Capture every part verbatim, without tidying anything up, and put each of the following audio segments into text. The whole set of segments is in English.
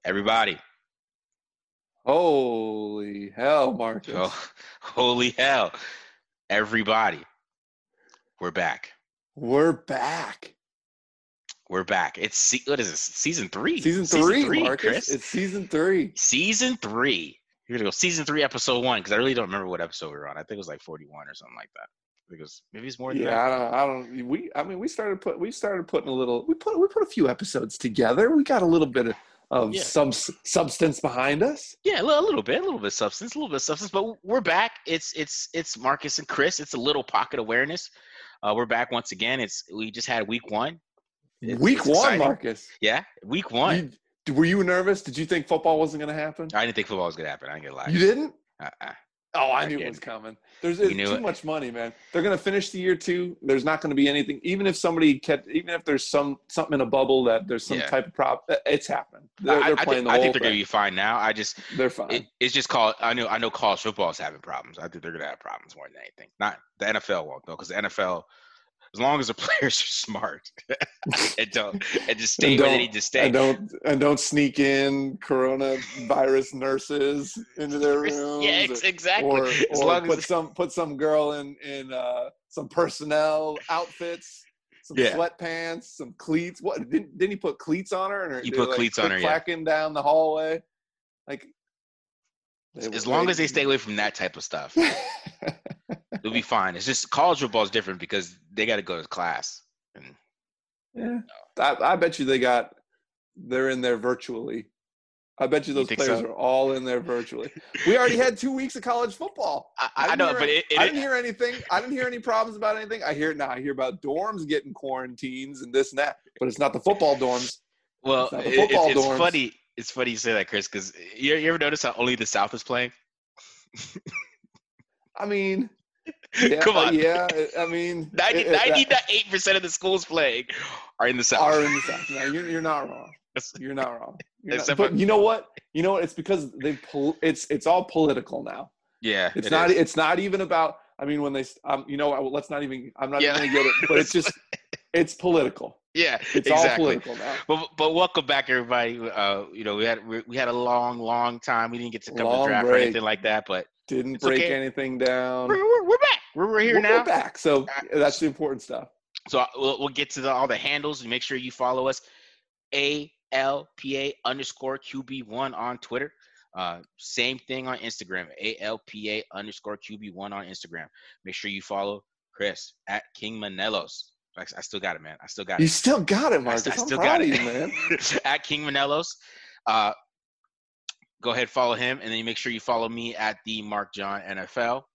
Everybody. Holy hell, Marcus. Oh, holy hell. Everybody. We're back. We're back. We're back. It's, what is this, season three? Season three, season three Marcus. Chris. It's season three. Season three. Here we go. Season three, episode one, because I really don't remember what episode we were on. I think it was like forty-one or something like that. Because maybe it's more than yeah, that. I don't, I don't, we, I mean, we started put, we started putting a little, we put, we put a few episodes together. We got a little bit of, of yeah. some substance behind us. Yeah, a little, a little bit, a little bit of substance, a little bit of substance, but we're back. It's, it's, it's Marcus and Chris. It's a little pocket awareness. Uh, we're back once again. It's, we just had week one. It's, week it's one, exciting. Marcus. Yeah, week one. You, were you nervous? Did you think football wasn't going to happen? I didn't think football was going to happen. I ain't gonna lie. You didn't? Uh-uh. Oh, I, I knew it was coming. There's too it. much money, man. They're going to finish the year two. There's not going to be anything. Even if somebody kept, even if there's some something in a bubble that there's some yeah. type of prop, it's happening. They're, I, they're I playing think, the I whole think they're thing. going to be fine now. I just they're fine. It, it's just called. I know. I know. College football is having problems. I think they're going to have problems more than anything. Not the N F L won't though, because the N F L, as long as the players are smart and don't and just stay and where they need to stay, and don't and don't sneak in coronavirus nurses into their rooms. Yeah, exactly. Or, as or long put as some put some girl in in uh, some personnel outfits, some yeah. sweatpants, some cleats. What didn't didn't he put cleats on her? Or he put like, cleats on her. Clacking yeah. down the hallway, like. As long as they stay away from that type of stuff, it'll be fine. It's just college football is different because they got to go to class. And, yeah, you know. I, I bet you they got they're in there virtually. I bet you those you players so? are all in there virtually. We already had two weeks of college football. I, I, I know, hear, but it, it, I didn't hear anything. I didn't hear any problems about anything. I hear now. I hear about dorms getting quarantines and this and that, but it's not the football dorms. Well, it's, the football it, it's dorms. funny. It's funny you say that, Chris, because you, you ever notice how only the South is playing? I mean, yeah, come on. Yeah, I mean, ninety-eight percent of the schools playing are in the South. Are in the South. No, you're, you're not wrong. You're not wrong. You're not, but you know what? You know what? It's because they. Pol- it's it's all political now. Yeah, it's it not. Is. It's not even about. I mean, when they. Um, you know, let's not even. I'm not yeah. even gonna get it. But it's just. It's political. Yeah, it's exactly. all political now. But but welcome back, everybody. Uh, you know, we had we, we had a long, long time. We didn't get to cover long the draft break. or anything like that, but didn't break okay. anything down. We're, we're, we're back. We're, we're here we're, now. We're back. So that's the important stuff. So we'll we'll get to the, all the handles and make sure you follow us. A L P A underscore Q B one on Twitter. Uh, same thing on Instagram. A L P A underscore Q B one on Instagram. Make sure you follow Chris at King Manelos. I, I still got it, man. I still got it. You still got it, Marcus. I, I still I'm got it, you, man. At King Manelos. Uh, go ahead, follow him, and then you make sure you follow me at the Mark John N F L.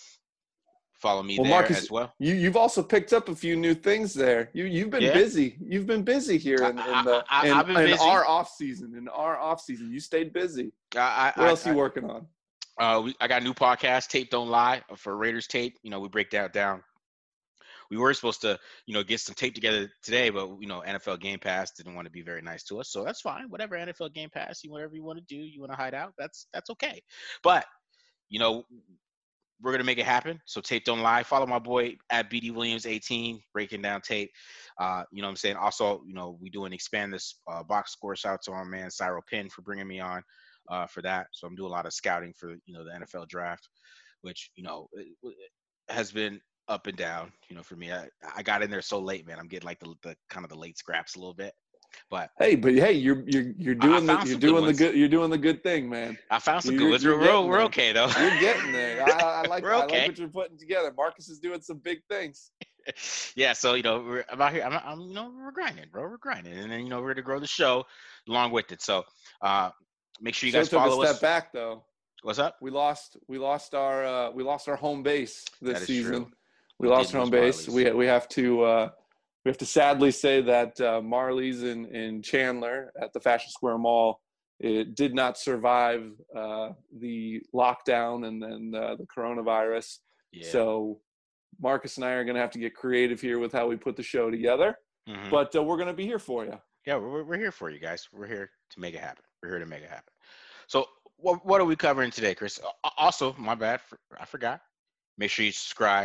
Follow me well, there Marcus, as well. You you've also picked up a few new things there. You you've been yeah. busy. You've been busy here in, in the I, I, in, I've been in busy. our off season. In our off season, you stayed busy. I, I, what else I, are you working on? Uh, we, I got a new podcast, Tape Don't Lie, for Raiders Tape. You know, we break that down. We were supposed to, you know, get some tape together today, but, you know, N F L Game Pass didn't want to be very nice to us. So that's fine. Whatever, N F L Game Pass, you whatever you want to do, you want to hide out, that's that's okay. But, you know, we're going to make it happen. So Tape Don't Lie. Follow my boy at B D Williams eighteen, breaking down tape. Uh, you know what I'm saying? Also, you know, we do an expand this uh, box score. Shout out to our man, Cyril Penn, for bringing me on uh, for that. So I'm doing a lot of scouting for, you know, the N F L draft, which, you know, it, it has been – up and down, you know, for me. I, I got in there so late, man. I'm getting like the, the kind of the late scraps a little bit. But hey, but hey, you're you're you're doing the you're doing the good you're doing the good thing, man. I found some you're, good ones. We're, we're, we're okay though. You're getting there. I, I like we're okay. I like what you're putting together. Marcus is doing some big things. Yeah, so you know, we're I'm out here. I'm, I'm you know, we're grinding, bro. We're grinding, and then you know, we're to grow the show along with it. So uh, make sure you guys so follow took a us. Step back though. What's up? We lost we lost our uh, we lost our home base this that is season. True. We, we lost our home base. Marley's. We we have to uh, we have to sadly say that uh, Marley's in, in Chandler at the Fashion Square Mall, it did not survive uh, the lockdown and then uh, the coronavirus. Yeah. So Marcus and I are going to have to get creative here with how we put the show together. Mm-hmm. But uh, we're going to be here for you. Yeah, we're we're here for you guys. We're here to make it happen. We're here to make it happen. So what what are we covering today, Chris? Also, my bad, I forgot. Make sure you subscribe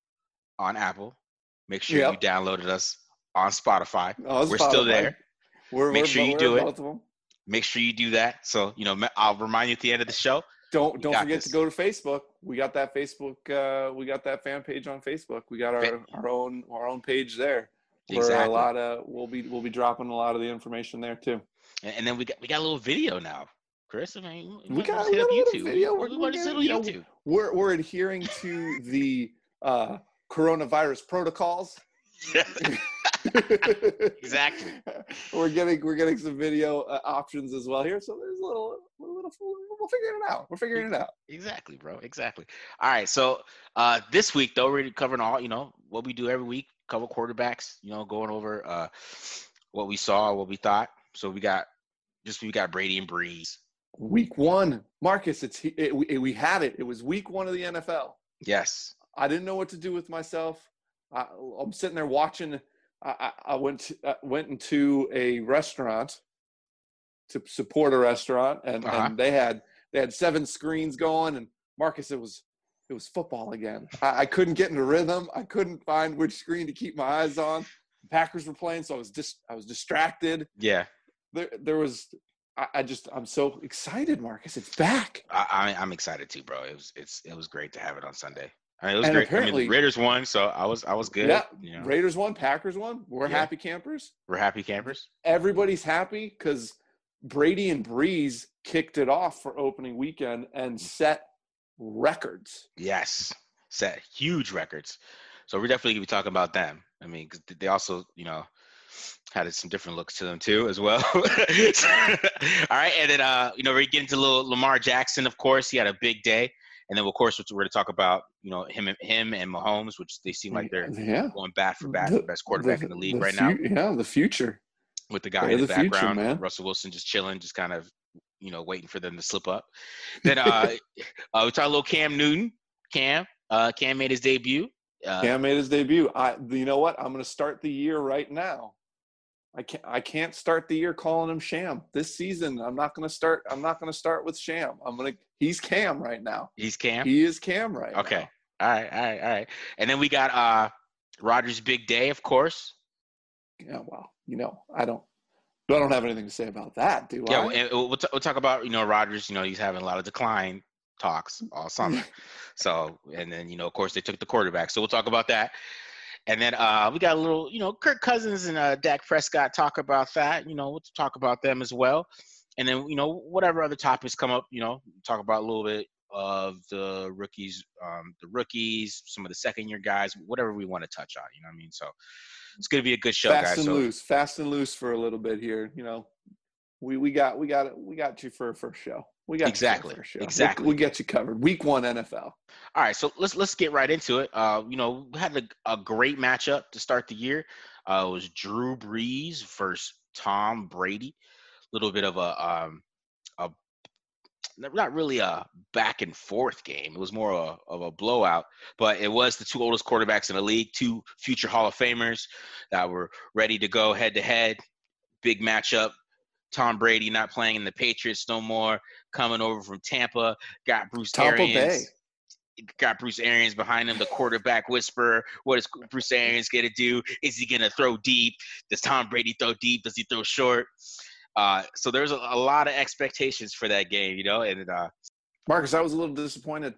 on Apple. Make sure yep. you downloaded us on Spotify. Oh, we're Spotify. still there. We're, Make we're, sure you we're do it. Both of them. Make sure you do that. So, you know, I'll remind you at the end of the show. Don't don't forget this. to go to Facebook. We got that Facebook. Uh, we got that fan page on Facebook. We got our, our own our own page there. Where exactly. a lot of we'll be we'll be dropping a lot of the information there too. And, and then we got we got a little video now, Chris. I mean, we got, we got a little video. We, we, we're, getting, you know, YouTube. We're we're adhering to the uh, coronavirus protocols. Exactly. We're getting we're getting some video uh, options as well here, so there's a little a little we'll figure it out. We're figuring it out. Exactly, bro. Exactly. All right. So uh, this week though, we're covering all you know what we do every week. Cover quarterbacks. You know, going over uh, what we saw, what we thought. So we got just we got Brady and Breeze. Week one, Marcus. It's it, it, we had it. It was week one of the N F L. Yes. I didn't know what to do with myself. I, I'm sitting there watching. I, I went to, uh, went into a restaurant to support a restaurant, and, uh-huh. and they had they had seven screens going. And Marcus, it was it was football again. I, I couldn't get into rhythm. I couldn't find which screen to keep my eyes on. The Packers were playing, so I was just I was distracted. Yeah, there there was. I, I just I'm so excited, Marcus. It's back. I, I I'm excited too, bro. It was it's it was great to have it on Sunday. I mean, it was and great. Apparently, I mean, Raiders won, so I was I was good. Yeah, you know. Raiders won, Packers won. We're yeah. happy campers. We're happy campers. Everybody's happy because Brady and Breeze kicked it off for opening weekend and set records. Yes, set huge records. So we're definitely gonna be talking about them. I mean, because they also, you know, had some different looks to them too, as well. All right, and then uh, you know, we're getting to little Lamar Jackson. Of course, he had a big day. And then, of course, we're going to talk about, you know, him and him and Mahomes, which they seem like they're yeah. going bat for bat, the best quarterback the, in the league the right fu- now. Yeah, the future. With the guy they're in the, the background, future, Russell Wilson just chilling, just kind of, you know, waiting for them to slip up. Then uh, uh, we talk a little Cam Newton. Cam, uh, Cam made his debut. Uh, Cam made his debut. I, you know what? I'm going to start the year right now. I can't. I can't start the year calling him Sham this season. I'm not going to start. I'm not going to start with Sham. I'm going to. He's Cam right now. He's Cam. He is Cam right okay. now. Okay. All right. All right. All right. And then we got uh, Rodgers' big day, of course. Yeah. Well, you know, I don't. I don't have anything to say about that, do yeah, I? Yeah. We'll, t- we'll talk about you know Rodgers. You know, he's having a lot of decline talks all summer. So, and then you know, of course, they took the quarterback. So we'll talk about that. And then uh, we got a little, you know, Kirk Cousins and uh, Dak Prescott talk about that. You know, we'll talk about them as well. And then, you know, whatever other topics come up, you know, talk about a little bit of the rookies, um, the rookies, some of the second-year guys, whatever we want to touch on. You know what I mean? So it's going to be a good show, fast guys. Fast and so, loose, fast and loose for a little bit here. You know, we we got we got we got you for a first show. We got exactly, you for a show. exactly. We, we get you covered. Week one N F L. All right, so let's let's get right into it. Uh, you know, we had a, a great matchup to start the year. Uh, it was Drew Brees versus Tom Brady. A little bit of a um, a not really a back and forth game. It was more a, of a blowout, but it was the two oldest quarterbacks in the league, two future Hall of Famers that were ready to go head to head. Big matchup. Tom Brady not playing in the Patriots no more, coming over from Tampa, got Bruce Tampa Arians. Bay. Got Bruce Arians behind him, the quarterback whisperer. What is Bruce Arians going to do? Is he going to throw deep? Does Tom Brady throw deep? Does he throw short? Uh, so there's a, a lot of expectations for that game, you know. And uh, Marcus, I was a little disappointed.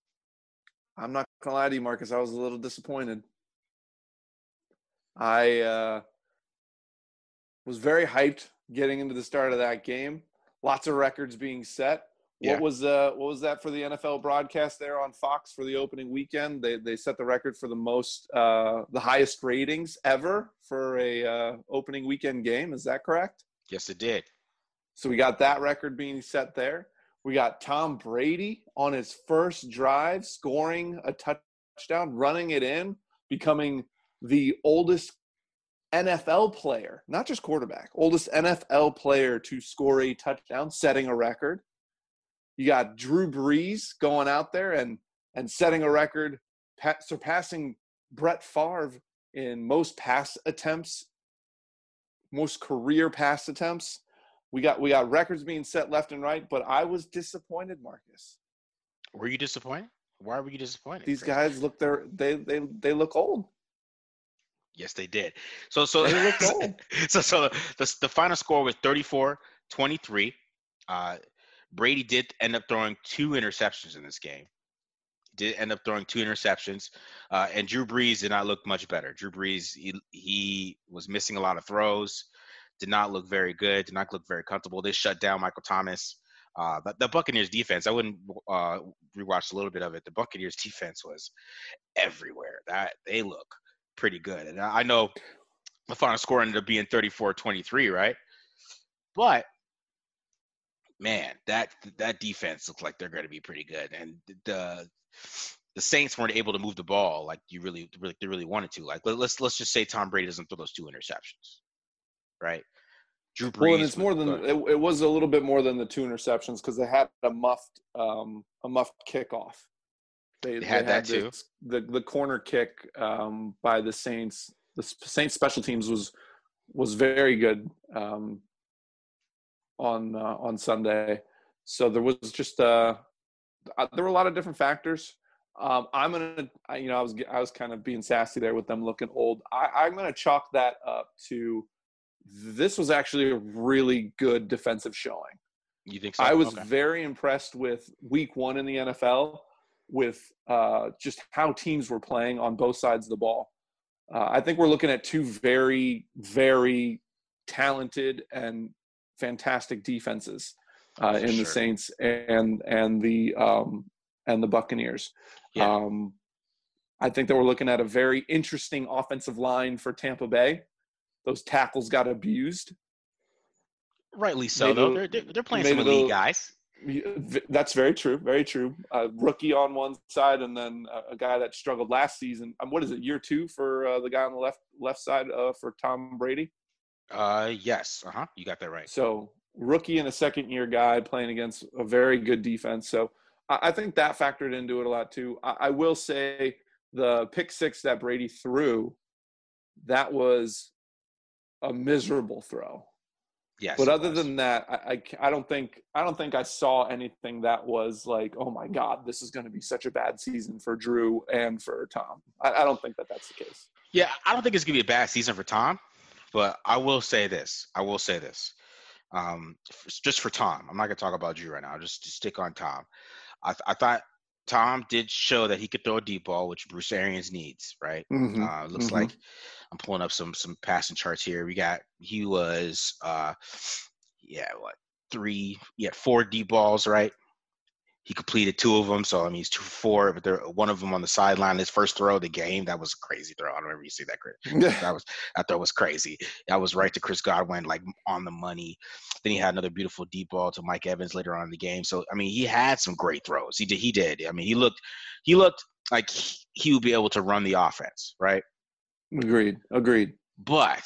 I'm not going to lie to you, Marcus. I was a little disappointed. I uh, was very hyped getting into the start of that game. Lots of records being set. Yeah. What was uh what was that for the N F L broadcast there on Fox for the opening weekend? They they set the record for the most uh the highest ratings ever for a uh, opening weekend game. Is that correct? Yes, it did. So we got that record being set there. We got Tom Brady on his first drive scoring a touchdown, running it in, becoming the oldest N F L player, not just quarterback, oldest N F L player to score a touchdown, setting a record. You got Drew Brees going out there and and setting a record, pa- surpassing Brett Favre in most pass attempts, most career pass attempts. We got we got records being set left and right, but I was disappointed, Marcus. Were you disappointed? Why were you disappointed? These Chris? guys look their they they they look old. Yes, they did. So so they look old. so so the the final score was thirty-four twenty-three. Uh, Brady did end up throwing two interceptions in this game. Did end up throwing two interceptions, uh, and Drew Brees did not look much better. Drew Brees, he, he was missing a lot of throws, did not look very good, did not look very comfortable. They shut down Michael Thomas. Uh, the, the Buccaneers defense, I wouldn't uh, rewatch a little bit of it. The Buccaneers defense was everywhere. That they look pretty good. And I know the final score ended up being thirty-four twenty-three, right? But man, that that defense looks like they're going to be pretty good. And the the Saints weren't able to move the ball like you really, really they really wanted to. Like let's let's just say Tom Brady doesn't throw those two interceptions, right? Drew Brees. Well, and it's more than it, it was a little bit more than the two interceptions because they had a muffed um, a muffed kickoff. They, they had they that had too. This, the the corner kick um, by the Saints. The Saints special teams was was very good um, on uh, on Sunday. So there was just uh, there were a lot of different factors. Um, I'm gonna, you know, I was I was kind of being sassy there with them looking old. I, I'm gonna chalk that up to this was actually a really good defensive showing. You think so? I was okay. very impressed with week one in the N F L with uh, just how teams were playing on both sides of the ball. Uh, I think we're looking at two very, very talented and fantastic defenses uh, in sure. the Saints and and the um, and the Buccaneers. Yeah. Um, I think that we're looking at a very interesting offensive line for Tampa Bay. Those tackles got abused. Rightly so, though. They're, they're, they're playing some elite guys. That's very true. Very true. A rookie on one side and then a guy that struggled last season. Um, what is it, year two for uh, the guy on the left left side uh, for Tom Brady? Uh, yes. Uh-huh. You got that right. So rookie and a second-year guy playing against a very good defense. So I, I think that factored into it a lot too. I, I will say the pick six that Brady threw, that was a miserable throw. Yes, but other than that, I, I, I don't think I don't think I saw anything that was like, oh my God, this is going to be such a bad season for Drew and for Tom. I, I don't think that that's the case. Yeah, I don't think it's going to be a bad season for Tom, but I will say this. I will say this. Um, just for Tom, I'm not going to talk about Drew right now. Just, just stick on Tom. I, I thought Tom did show that he could throw a deep ball, which Bruce Arians needs, right? Mm-hmm. Uh, looks mm-hmm. like I'm pulling up some some passing charts here. We got he was uh, yeah, what three? He had four deep balls, right? He completed two of them, so I mean he's two for four. But there, one of them on the sideline, his first throw of the game, that was a crazy throw. I don't remember you see that. That was that throw was crazy. That was right to Chris Godwin, like on the money. Then he had another beautiful deep ball to Mike Evans later on in the game. So I mean, he had some great throws. He did. He did. I mean, he looked. He looked like he, he would be able to run the offense, right? Agreed. Agreed. But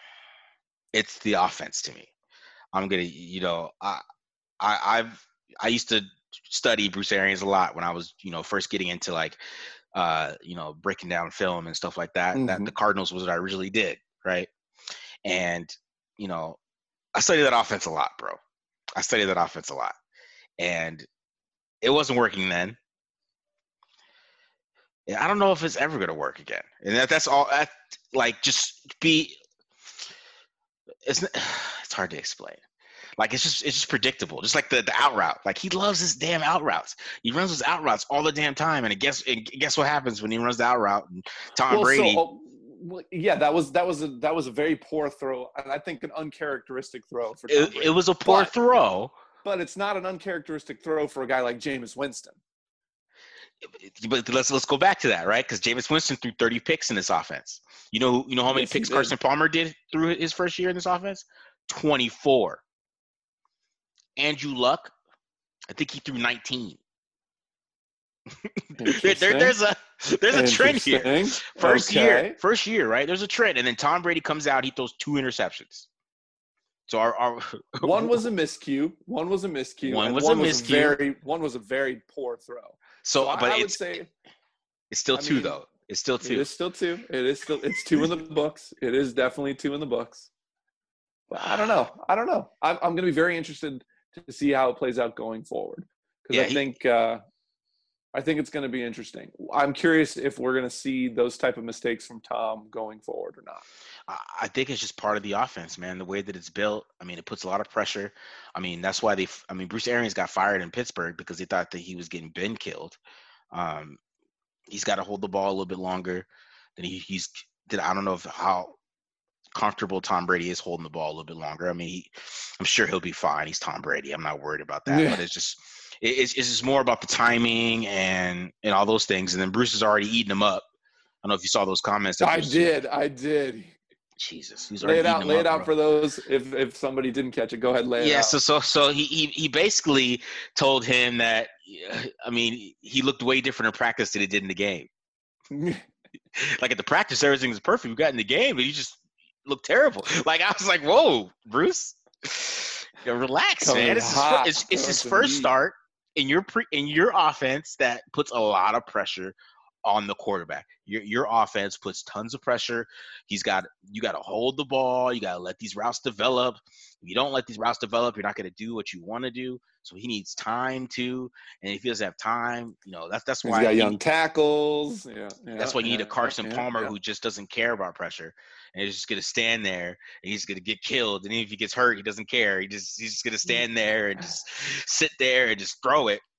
it's the offense to me. I'm gonna, you know, I, I, I've, I used to study Bruce Arians a lot when I was, you know, first getting into like, uh, you know, breaking down film and stuff like that. Mm-hmm. That the Cardinals was what I originally did, right? And you know, I studied that offense a lot, bro. I studied that offense a lot, and it wasn't working then. I don't know if it's ever going to work again. And that, that's all. That, like, just be. It's it's hard to explain. Like it's just it's just predictable. Just like the, the out route. Like he loves his damn out routes. He runs his out routes all the damn time. And guess and guess what happens when he runs the out route? And Tom well, Brady. So, oh, well, yeah, that was that was a that was a very poor throw, and I think an uncharacteristic throw for Tom it, Brady. It was a poor but, throw. But it's not an uncharacteristic throw for a guy like Jameis Winston. But let's let's go back to that, right? Because Jameis Winston threw thirty picks in this offense. You know, you know how many yes, picks Carson Palmer did through his first year in this offense? twenty-four. Andrew Luck, I think he threw nineteen. there, there, there's a there's a trend here. First okay. year, first year, right? There's a trend, and then Tom Brady comes out, he throws two interceptions. So our, our one was a miscue, one was a miscue, one and was one a was miscue. Very one was a very poor throw. So, so but I, I it's, would say it's still I two mean, though. It's still two. It is still two. It is still it's two in the books. It is definitely two in the books. But I don't know. I don't know. I'm I'm going to be very interested to see how it plays out going forward because yeah, I he, think uh, I think it's going to be interesting. I'm curious if we're going to see those type of mistakes from Tom going forward or not. I think it's just part of the offense, man. The way that it's built, I mean, it puts a lot of pressure. I mean, that's why they. I mean, Bruce Arians got fired in Pittsburgh because they thought that he was getting Ben killed. Um, he's got to hold the ball a little bit longer than he, he's. Did I don't know if how comfortable Tom Brady is holding the ball a little bit longer. I mean, he, I'm sure he'll be fine. He's Tom Brady. I'm not worried about that. Yeah. But it's just, it, it's, it's just more about the timing and and all those things. And then Bruce is already eating them up. I don't know if you saw those comments. I did. I did. Jesus, he's lay it out. Lay it out bro. for those. If if somebody didn't catch it, go ahead. Lay it yeah, out. so so so he, he he basically told him that. I mean, he looked way different in practice than he did in the game. Like at the practice, everything was perfect. We got in the game, but he just looked terrible. Like I was like, "Whoa, Bruce, yeah, relax, Coming man. It's his, it's, it's his first deep. start in your pre in your offense that puts a lot of pressure on the quarterback. Your your offense puts tons of pressure. He's got you got to hold the ball. You got to let these routes develop. If you don't let these routes develop, you're not going to do what you want to do. So he needs time too. And if he doesn't have time, you know that's that's why he's got he, young tackles. Yeah, yeah that's why you yeah, need a Carson yeah, Palmer yeah. who just doesn't care about pressure and he's just going to stand there and he's going to get killed. And even if he gets hurt, he doesn't care. He just he's just going to stand there and just sit there and just throw it.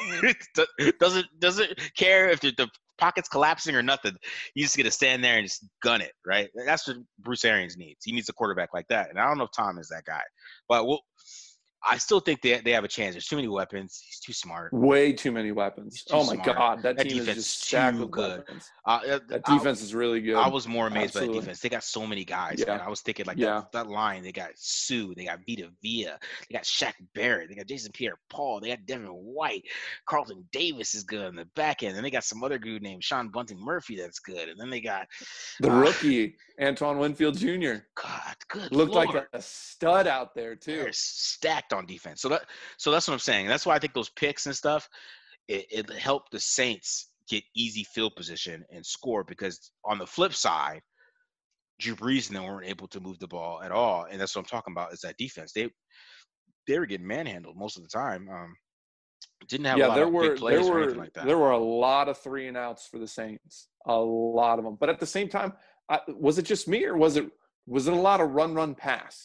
doesn't doesn't care if the, the pocket's collapsing or nothing. He's just gonna stand there and just gun it, right? That's what Bruce Arians needs. He needs a quarterback like that, and I don't know if Tom is that guy, but we'll, I still think they they have a chance. There's too many weapons. He's too smart. Way too many weapons. Too oh my smart. God, that, that team defense is just is stacked too with good. Weapons. Uh, that defense I, is really good. I was more amazed Absolutely. by the defense. They got so many guys. Yeah. Man. I was thinking like yeah. that, that line. They got Sue. They got Vita Vea. They got Shaq Barrett. They got Jason Pierre-Paul. They got Devin White. Carlton Davis is good on the back end. And they got some other dude named Sean Bunting Murphy that's good. And then they got the uh, rookie Antoine Winfield Junior God, good looked Lord. like a, a stud out there too. They're stacked on defense. So that so that's what I'm saying. That's why I think those picks and stuff it, it helped the Saints get easy field position and score because on the flip side, Drew Brees and them weren't able to move the ball at all, and that's what I'm talking about is that defense. They they were getting manhandled most of the time. Um, didn't have yeah, a lot there of were, big plays there or were, anything like that. There were a lot of three and outs for the Saints, a lot of them. But at the same time, I, was it just me or was it was it a lot of run run pass?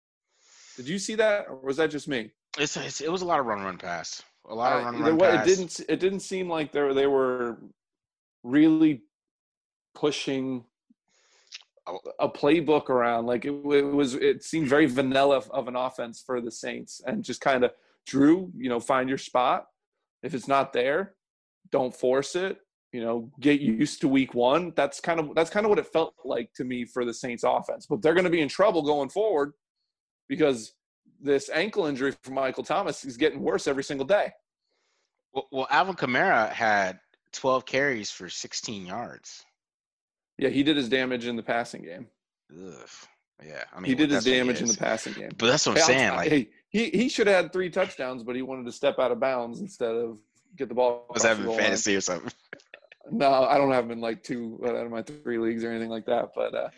Did you see that, or was that just me? It's, it's it was a lot of run run pass. A lot of run uh, run way, pass. It didn't it didn't seem like they were, they were really pushing a playbook around. Like it, it was it seemed very vanilla of an offense for the Saints, and just kind of Drew, you know, find your spot. If it's not there, don't force it. You know, get used to week one. That's kind of that's kind of what it felt like to me for the Saints offense. But they're going to be in trouble going forward because this ankle injury for Michael Thomas is getting worse every single day. Well, well Alvin Kamara had twelve carries for sixteen yards. Yeah, he did his damage in the passing game. Ugh. Yeah, I mean, he did well, his damage in the passing game. But that's what I'm hey, saying. I'll, like, hey, he he should have had three touchdowns, but he wanted to step out of bounds instead of get the ball. Was that in fantasy line. Or something? No, I don't have him in like two out of my three leagues or anything like that. But uh,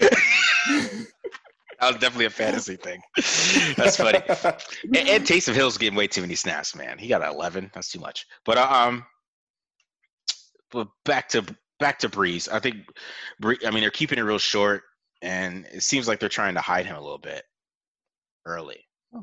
that was definitely a fantasy thing. That's funny. and, and Taysom Hill's getting way too many snaps, man. He got eleven. That's too much. But um, but back to back to Brees. I think, I mean, they're keeping it real short, and it seems like they're trying to hide him a little bit early.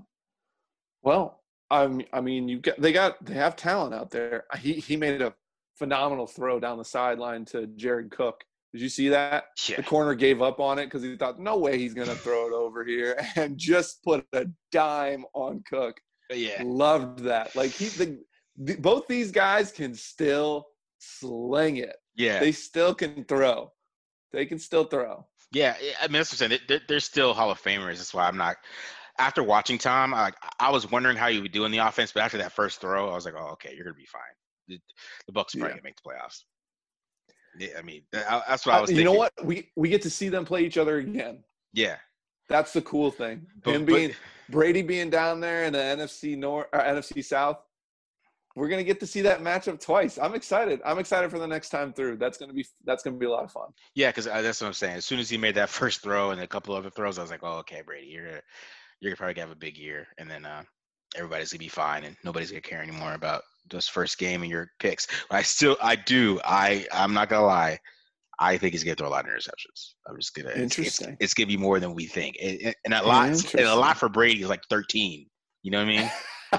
Well, I I mean, you get they got they have talent out there. He he made a phenomenal throw down the sideline to Jared Cook. Did you see that? Yeah. The corner gave up on it because he thought, no way he's going to throw it over here, and just put a dime on Cook. Yeah. Loved that. Like, he, the, the, both these guys can still sling it. Yeah. They still can throw. They can still throw. Yeah. I mean, that's what I'm saying. They're, they're still Hall of Famers. That's why I'm not – after watching Tom, I, I was wondering how you would do in the offense, but after that first throw, I was like, oh, okay, you're going to be fine. The, the Bucs are probably yeah. going to make the playoffs. Yeah, I mean, that's what I was uh, thinking. You know what? We we get to see them play each other again. Yeah. That's the cool thing. But, Him being but, Brady being down there in the N F C North, or N F C South. We're gonna get to see that matchup twice. I'm excited. I'm excited for the next time through. That's gonna be that's gonna be a lot of fun. Yeah, because that's what I'm saying. As soon as he made that first throw and a couple other throws, I was like, oh, okay, Brady, you're gonna, you're probably gonna have a big year, and then uh, everybody's gonna be fine, and nobody's gonna care anymore about this first game in your picks. But I still, I do, I, I'm not gonna lie. I think he's gonna throw a lot of interceptions. I'm just gonna. Interesting. It's, it's, it's gonna be more than we think, it, it, and a lot, and a lot for Brady is like thirteen. You know what I mean?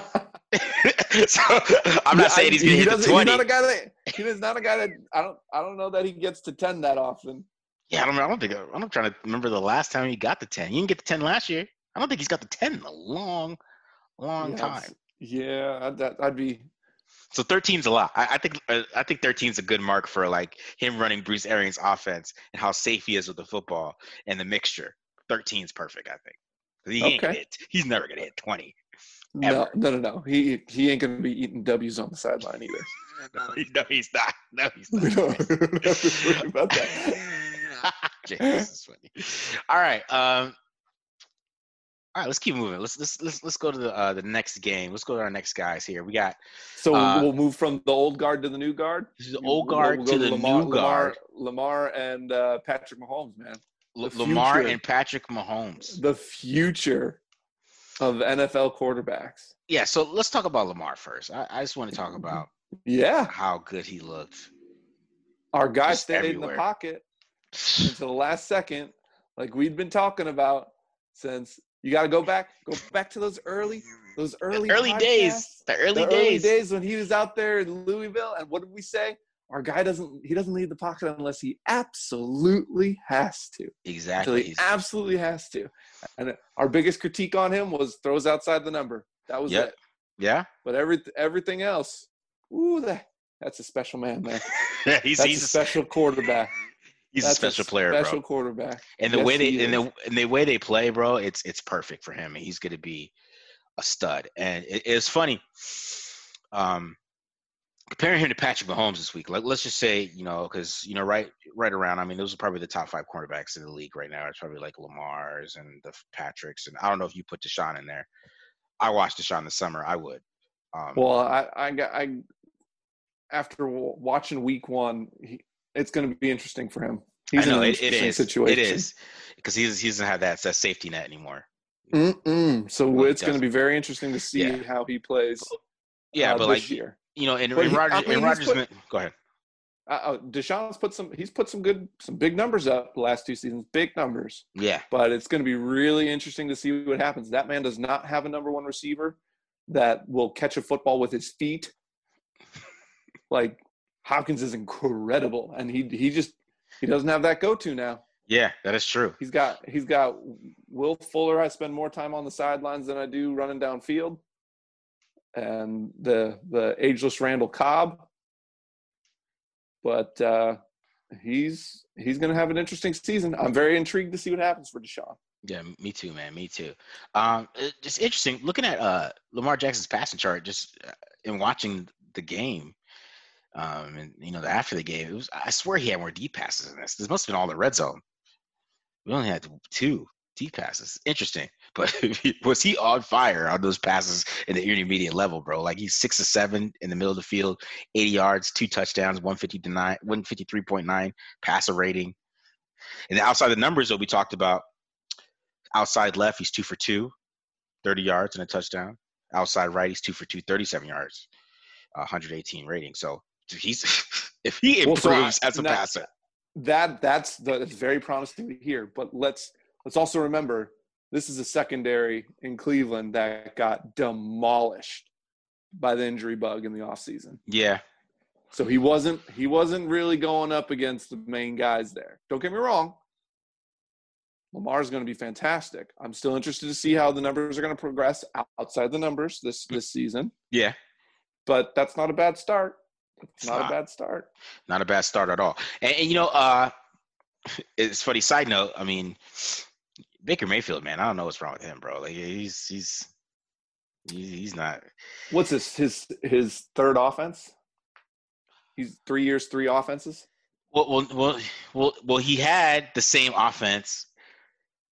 So I'm not saying he's gonna he hit the twenty. He's not a guy that he's not a guy that I don't I don't know that he gets to ten that often. Yeah, I don't. I don't think. I'm trying to remember the last time he got the ten. He didn't get the ten last year. I don't think he's got the ten in a long, long yeah, time. Yeah, I'd, that, I'd be. So thirteen's a lot. I, I think. Uh, I think thirteen's a good mark for like him running Bruce Arians' offense and how safe he is with the football and the mixture. thirteen's perfect, I think. He ain't okay. gonna hit. He's never gonna hit twenty. Ever. No, no, no, no. He he ain't gonna be eating W's on the sideline either. no, no, he's not. No, he's not. We don't, we don't have to worry about that. This is funny. All right. Um. All right. Let's keep moving. Let's let's let's let's go to the uh, the next game. Let's go to our next guys here. We got. So uh, we'll move from the old guard to the new guard. This is the old guard we'll, we'll to the Lamar, new guard. Lamar, Lamar and uh, Patrick Mahomes, man. L- Lamar and Patrick Mahomes. The future of N F L quarterbacks. Yeah, so let's talk about Lamar first. I, I just want to talk about yeah how good he looked. Our guy just stayed everywhere. in the pocket until the last second, like we'd been talking about since. You got to go back, go back to those early, those early, the early days, the early the days, early days when he was out there in Louisville. And what did we say? Our guy doesn't, he doesn't leave the pocket unless he absolutely has to. Exactly. Until he absolutely has to. And our biggest critique on him was throws outside the number. That was yep. it. Yeah. But every everything else, ooh, that that's a special man, man. yeah, he's that's he's a special quarterback. He's that's a special a player, bro. Special quarterback. And the yes, way they and the, and the way they play, bro, it's it's perfect for him. He's going to be a stud. And it, it's funny. Um. Comparing him to Patrick Mahomes this week, like let's just say, you know, because you know, right, right around. I mean, those are probably the top five cornerbacks in the league right now. It's probably like Lamar's and the Patricks, and I don't know if you put Deshaun in there. I watched Deshaun this summer. I would. Um, well, I, I got, I after watching Week One, he, it's going to be interesting for him. He's I know in an it, it is. Situation. It is because he's he doesn't have that that safety net anymore. Mm-mm. So well, it's going to be very interesting to see yeah. how he plays. Yeah, uh, but this like year. You know, and, and Rodgers, I mean, and Rodgers, put, go ahead. Uh, Deshaun's put some. He's put some good, some big numbers up the last two seasons. Big numbers. Yeah. But it's going to be really interesting to see what happens. That man does not have a number one receiver that will catch a football with his feet. Like Hopkins is incredible, and he he just he doesn't have that go-to now. Yeah, that is true. He's got he's got Will Fuller. I spend more time on the sidelines than I do running downfield. And the the ageless Randall Cobb, but uh, he's he's going to have an interesting season. I'm very intrigued to see what happens for Deshaun. Yeah, me too, man. Me too. Um, it, just interesting looking at uh, Lamar Jackson's passing chart, just uh, in watching the game, um, and you know, the, after the game, it was. I swear he had more deep passes than this. This must have been all the red zone. We only had two deep passes. Interesting. But was he on fire on those passes in the intermediate level, bro? Like he's six or seven in the middle of the field, eighty yards, two touchdowns, one fifty to nine, one fifty-three point nine passer rating. And outside the numbers that we talked about, outside left, he's two for two, thirty yards and a touchdown. Outside right, he's two for two, thirty-seven yards, one hundred eighteen rating. So he's if he improves well, so I, as a that, passer, that that's the, that's very promising to hear. But let's let's also remember. This is a secondary in Cleveland that got demolished by the injury bug in the offseason. Yeah. So he wasn't he wasn't really going up against the main guys there. Don't get me wrong. Lamar's going to be fantastic. I'm still interested to see how the numbers are going to progress outside the numbers this, this season. Yeah. But that's not a bad start. It's, it's not, not a bad start. Not a bad start at all. And, and you know, uh, it's funny, side note, I mean – Baker Mayfield, man, I don't know what's wrong with him, bro. Like he's he's he's not. What's this? His his third offense? He's three years, three offenses. Well, well, well, well, well he had the same offense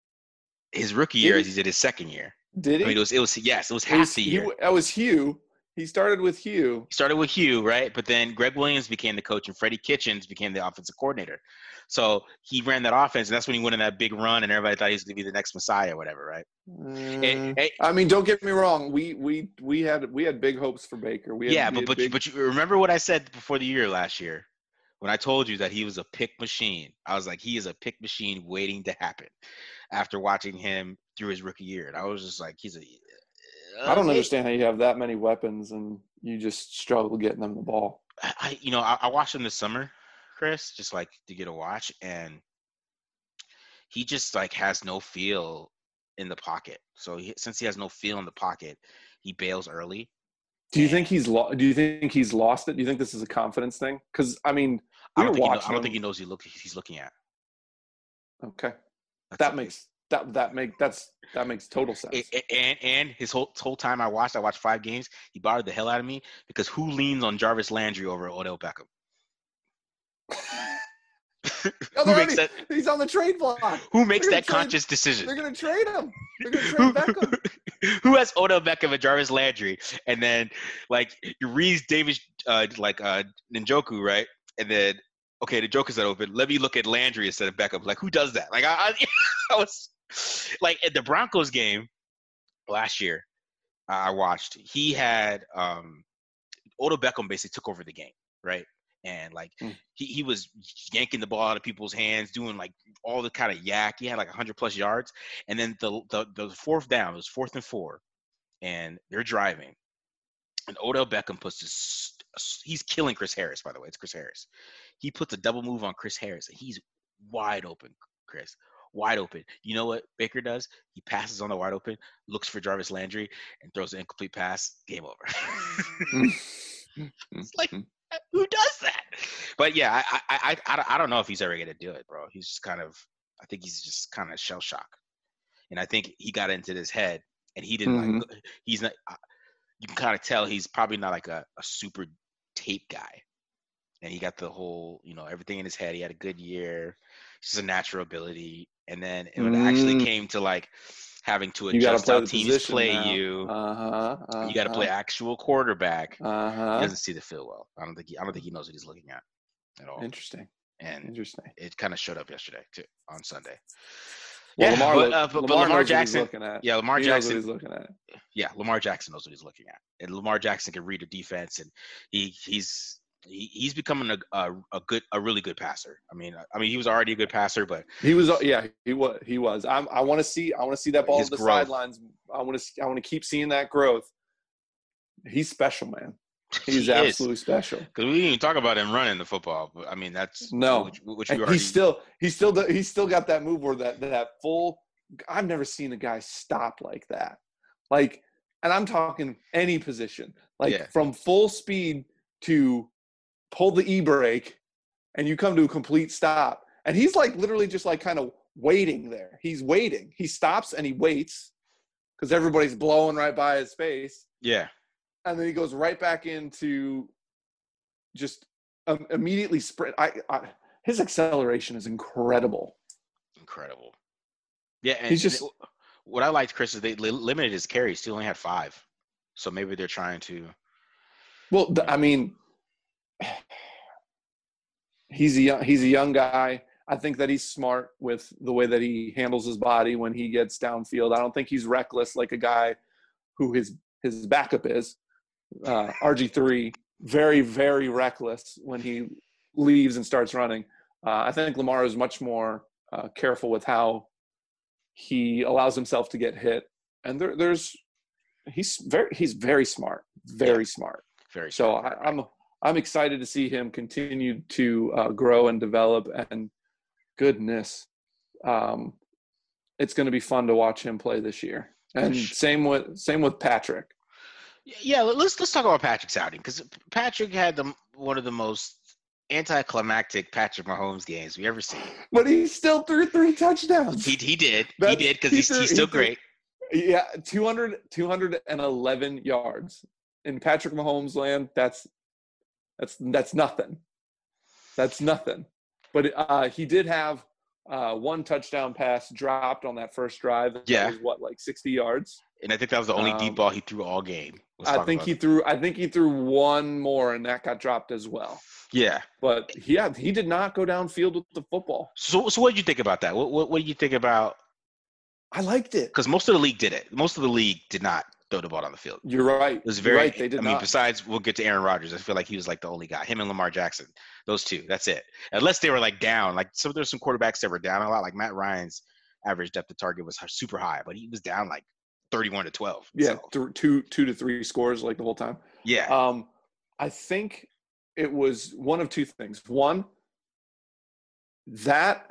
his rookie year as he did his second year. Did he? I mean, it was it was yes, it was half it was, the year. He, that was Hugh. he started with Hugh. He started with Hugh, right? But then Greg Williams became the coach, and Freddie Kitchens became the offensive coordinator. So he ran that offense, and that's when he went on that big run, and everybody thought he was going to be the next Messiah or whatever, right? Uh, and, and, I mean, don't get me wrong. We we we had we had big hopes for Baker. We had, yeah, we but but big... you, but you remember what I said before the year last year when I told you that he was a pick machine. I was like, he is a pick machine waiting to happen. After watching him through his rookie year, and I was just like, he's a. I don't understand how you have that many weapons and you just struggle getting them the ball. I, you know, I, I watched him this summer, Chris, just like to get a watch, and he just like has no feel in the pocket. So he, since he has no feel in the pocket, he bails early. Do you think he's lo- Do you think he's lost it? Do you think this is a confidence thing? Because I mean, we I don't, were think, he watching know, I don't him. think he knows he look he's looking at. Okay, That's that okay. makes that that make that's that makes total sense. And, and and his whole whole time I watched, I watched five games. He bothered the hell out of me because who leans on Jarvis Landry over Odell Beckham? oh, who already, makes that? He's on the trade block. Who makes that trade, conscious decision? They're going to trade him. They're going to trade Beckham. Who has Odell Beckham and Jarvis Landry, and then like you read David uh, like uh, Njoku, right? And then okay, the Joker's not open. Let me look at Landry instead of Beckham. Like who does that? Like I, I, I was like at the Broncos game last year. I watched. He had um, Odell Beckham basically took over the game, right? And like mm. he, he was yanking the ball out of people's hands, doing like all the kind of yak. He had like one hundred plus yards. And then the, the the fourth down, it was fourth and four, and they're driving. And Odell Beckham puts this. He's killing Chris Harris, by the way. It's Chris Harris. He puts a double move on Chris Harris, and he's wide open, Chris. Wide open. You know what Baker does? He passes on the wide open, looks for Jarvis Landry, and throws an incomplete pass. Game over. It's like, who does that? But yeah, I, I I I don't know if he's ever gonna do it, bro. He's just kind of, I think he's just kind of shell shock, and I think he got into his head, and he didn't mm-hmm. like. He's not. You can kind of tell he's probably not like a, a super tape guy, and he got the whole, you know, everything in his head. He had a good year. It's just a natural ability, and then when mm. it actually came to like having to adjust how teams play now. you. Uh-huh, uh-huh. You got to play actual quarterback. Uh-huh. He doesn't see the field well. I don't think he, I don't think he knows what he's looking at at all. Interesting. And Interesting. It kind of showed up yesterday too on Sunday. Well, yeah, Lamar, but, uh, but, Lamar, but Lamar Jackson. Looking at. Yeah, Lamar he Jackson. Knows what he's looking at. Yeah, Lamar Jackson knows what he's looking at, and Lamar Jackson can read the defense, and he he's. He's becoming a, a a good a really good passer. I mean, I mean he was already a good passer, but he was yeah he was he was. I'm, I want to see I want to see that ball on the growth. sidelines. I want to I want to keep seeing that growth. He's special, man. He's he absolutely is. special. Because we didn't even talk about him running the football. But I mean, that's no. Which, which we already... He's still he's still he's still got that move where that that full. I've never seen a guy stop like that. Like, and I'm talking any position, like yeah. from full speed to pull the e-brake and you come to a complete stop, and he's like literally just like kind of waiting there. He's waiting. He stops and he waits because everybody's blowing right by his face. Yeah. And then he goes right back into just um, immediately sprint. I, I, his acceleration is incredible. Incredible. Yeah. And he's just, what I liked, Chris, is they limited his carries. He only had five. So maybe they're trying to. Well, the, I mean, he's a young, he's a young guy. I think that he's smart with the way that he handles his body when he gets downfield. I don't think he's reckless like a guy who his his backup is. Uh, R G three, very, very reckless when he leaves and starts running. Uh, I think Lamar is much more uh, careful with how he allows himself to get hit. And there, there's he's very he's very smart, very yeah. smart. Very so smart. I, I'm I'm excited to see him continue to uh, grow and develop. And goodness, um, it's going to be fun to watch him play this year. And same with same with Patrick. Yeah, let's let's talk about Patrick's outing, because Patrick had the one of the most anticlimactic Patrick Mahomes games we ever seen. But he still threw three touchdowns. He he did That's, he did because he he's, he's still he great. Yeah, two hundred, two hundred eleven yards in Patrick Mahomes land. That's that's that's nothing. That's nothing. But uh, he did have uh, one touchdown pass dropped on that first drive. That Yeah. was what, like sixty yards? And I think that was the only um, deep ball he threw all game. Let's I think he it. threw. I think he threw one more, and that got dropped as well. Yeah, but yeah, he did not go downfield with the football. So, so what did you think about that? What, what, what did you think about? I liked it because most of the league did it. Most of the league did not throw the ball down the field. You're right. It was very. You're right. They did I not. mean, besides, we'll get to Aaron Rodgers. I feel like he was like the only guy. Him and Lamar Jackson, those two. That's it. Unless they were like down. Like some there's some quarterbacks that were down a lot. Like Matt Ryan's average depth of target was super high, but he was down like thirty-one to twelve. Yeah, so. th- two two to three scores like the whole time. Yeah. Um, I think it was one of two things. One, that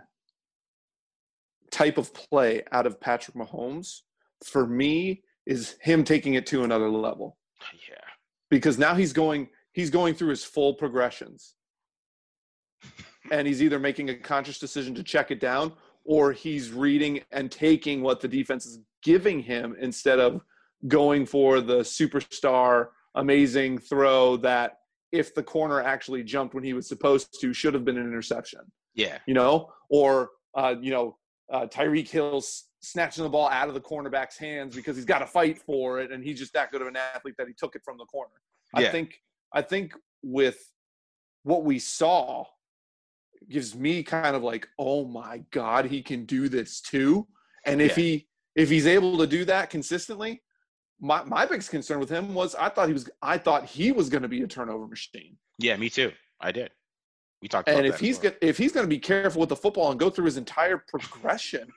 type of play out of Patrick Mahomes, for me, is him taking it to another level. Yeah. Because now he's going he's going through his full progressions. And he's either making a conscious decision to check it down, or he's reading and taking what the defense is giving him instead of going for the superstar amazing throw that, if the corner actually jumped when he was supposed to, should have been an interception. Yeah. You know, or, uh, you know, uh, Tyreek Hill's snatching the ball out of the cornerback's hands because he's got to fight for it, and he's just that good of an athlete that he took it from the corner. Yeah. I think, I think with what we saw gives me kind of like, oh my God, he can do this too. And if yeah. he, if he's able to do that consistently, my, my biggest concern with him was I thought he was, I thought he was going to be a turnover machine. Yeah, me too. I did. We talked about and if that he's well. going if he's going to be careful with the football and go through his entire progression,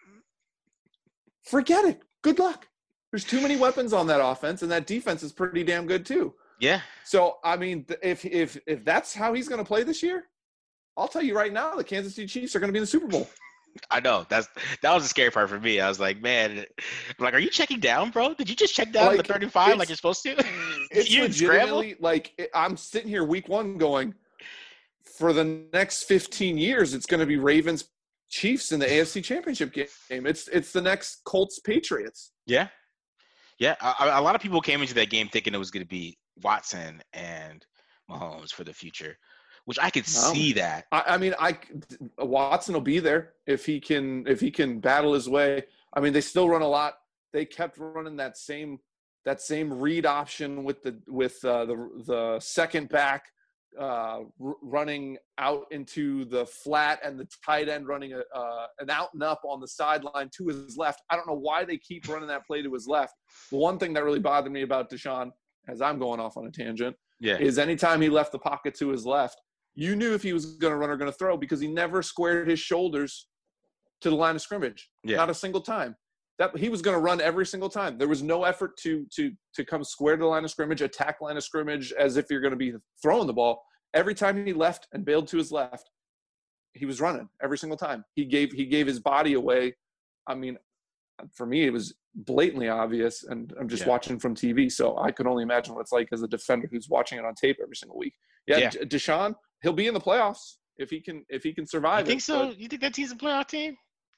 forget it. Good luck. There's too many weapons on that offense, and that defense is pretty damn good too. Yeah. So, I mean, if if if that's how he's going to play this year, I'll tell you right now, the Kansas City Chiefs are going to be in the Super Bowl. I know. That's that was the scary part for me. I was like, man, I'm like, are you checking down, bro? Did you just check down like, the thirty-five like you're supposed to? It's you legitimately like it, I'm sitting here week one going, for the next fifteen years, it's going to be Ravens Chiefs in the A F C Championship game. It's it's the next Colts Patriots. Yeah, yeah. A, a lot of people came into that game thinking it was going to be Watson and Mahomes for the future, which I could no. see that. I, I mean, I Watson will be there if he can if he can battle his way. I mean, they still run a lot. They kept running that same that same read option with the with uh, the the second back uh, r- running out into the flat, and the tight end running a, uh, an out and up on the sideline to his left. I don't know why they keep running that play to his left. The one thing that really bothered me about Deshaun, as I'm going off on a tangent, yeah. is anytime he left the pocket to his left, you knew if he was going to run or going to throw because he never squared his shoulders to the line of scrimmage. Yeah. Not a single time. That he was going to run every single time. There was no effort to to to come square to the line of scrimmage, attack line of scrimmage as if you're going to be throwing the ball. Every time he left and bailed to his left, he was running every single time. He gave he gave his body away. I mean, for me, it was blatantly obvious, and I'm just yeah. watching from T V, so I could only imagine what it's like as a defender who's watching it on tape every single week. Yeah, yeah. D- Deshaun, he'll be in the playoffs if he can if he can survive. You think it, so? You think that team's a playoff team?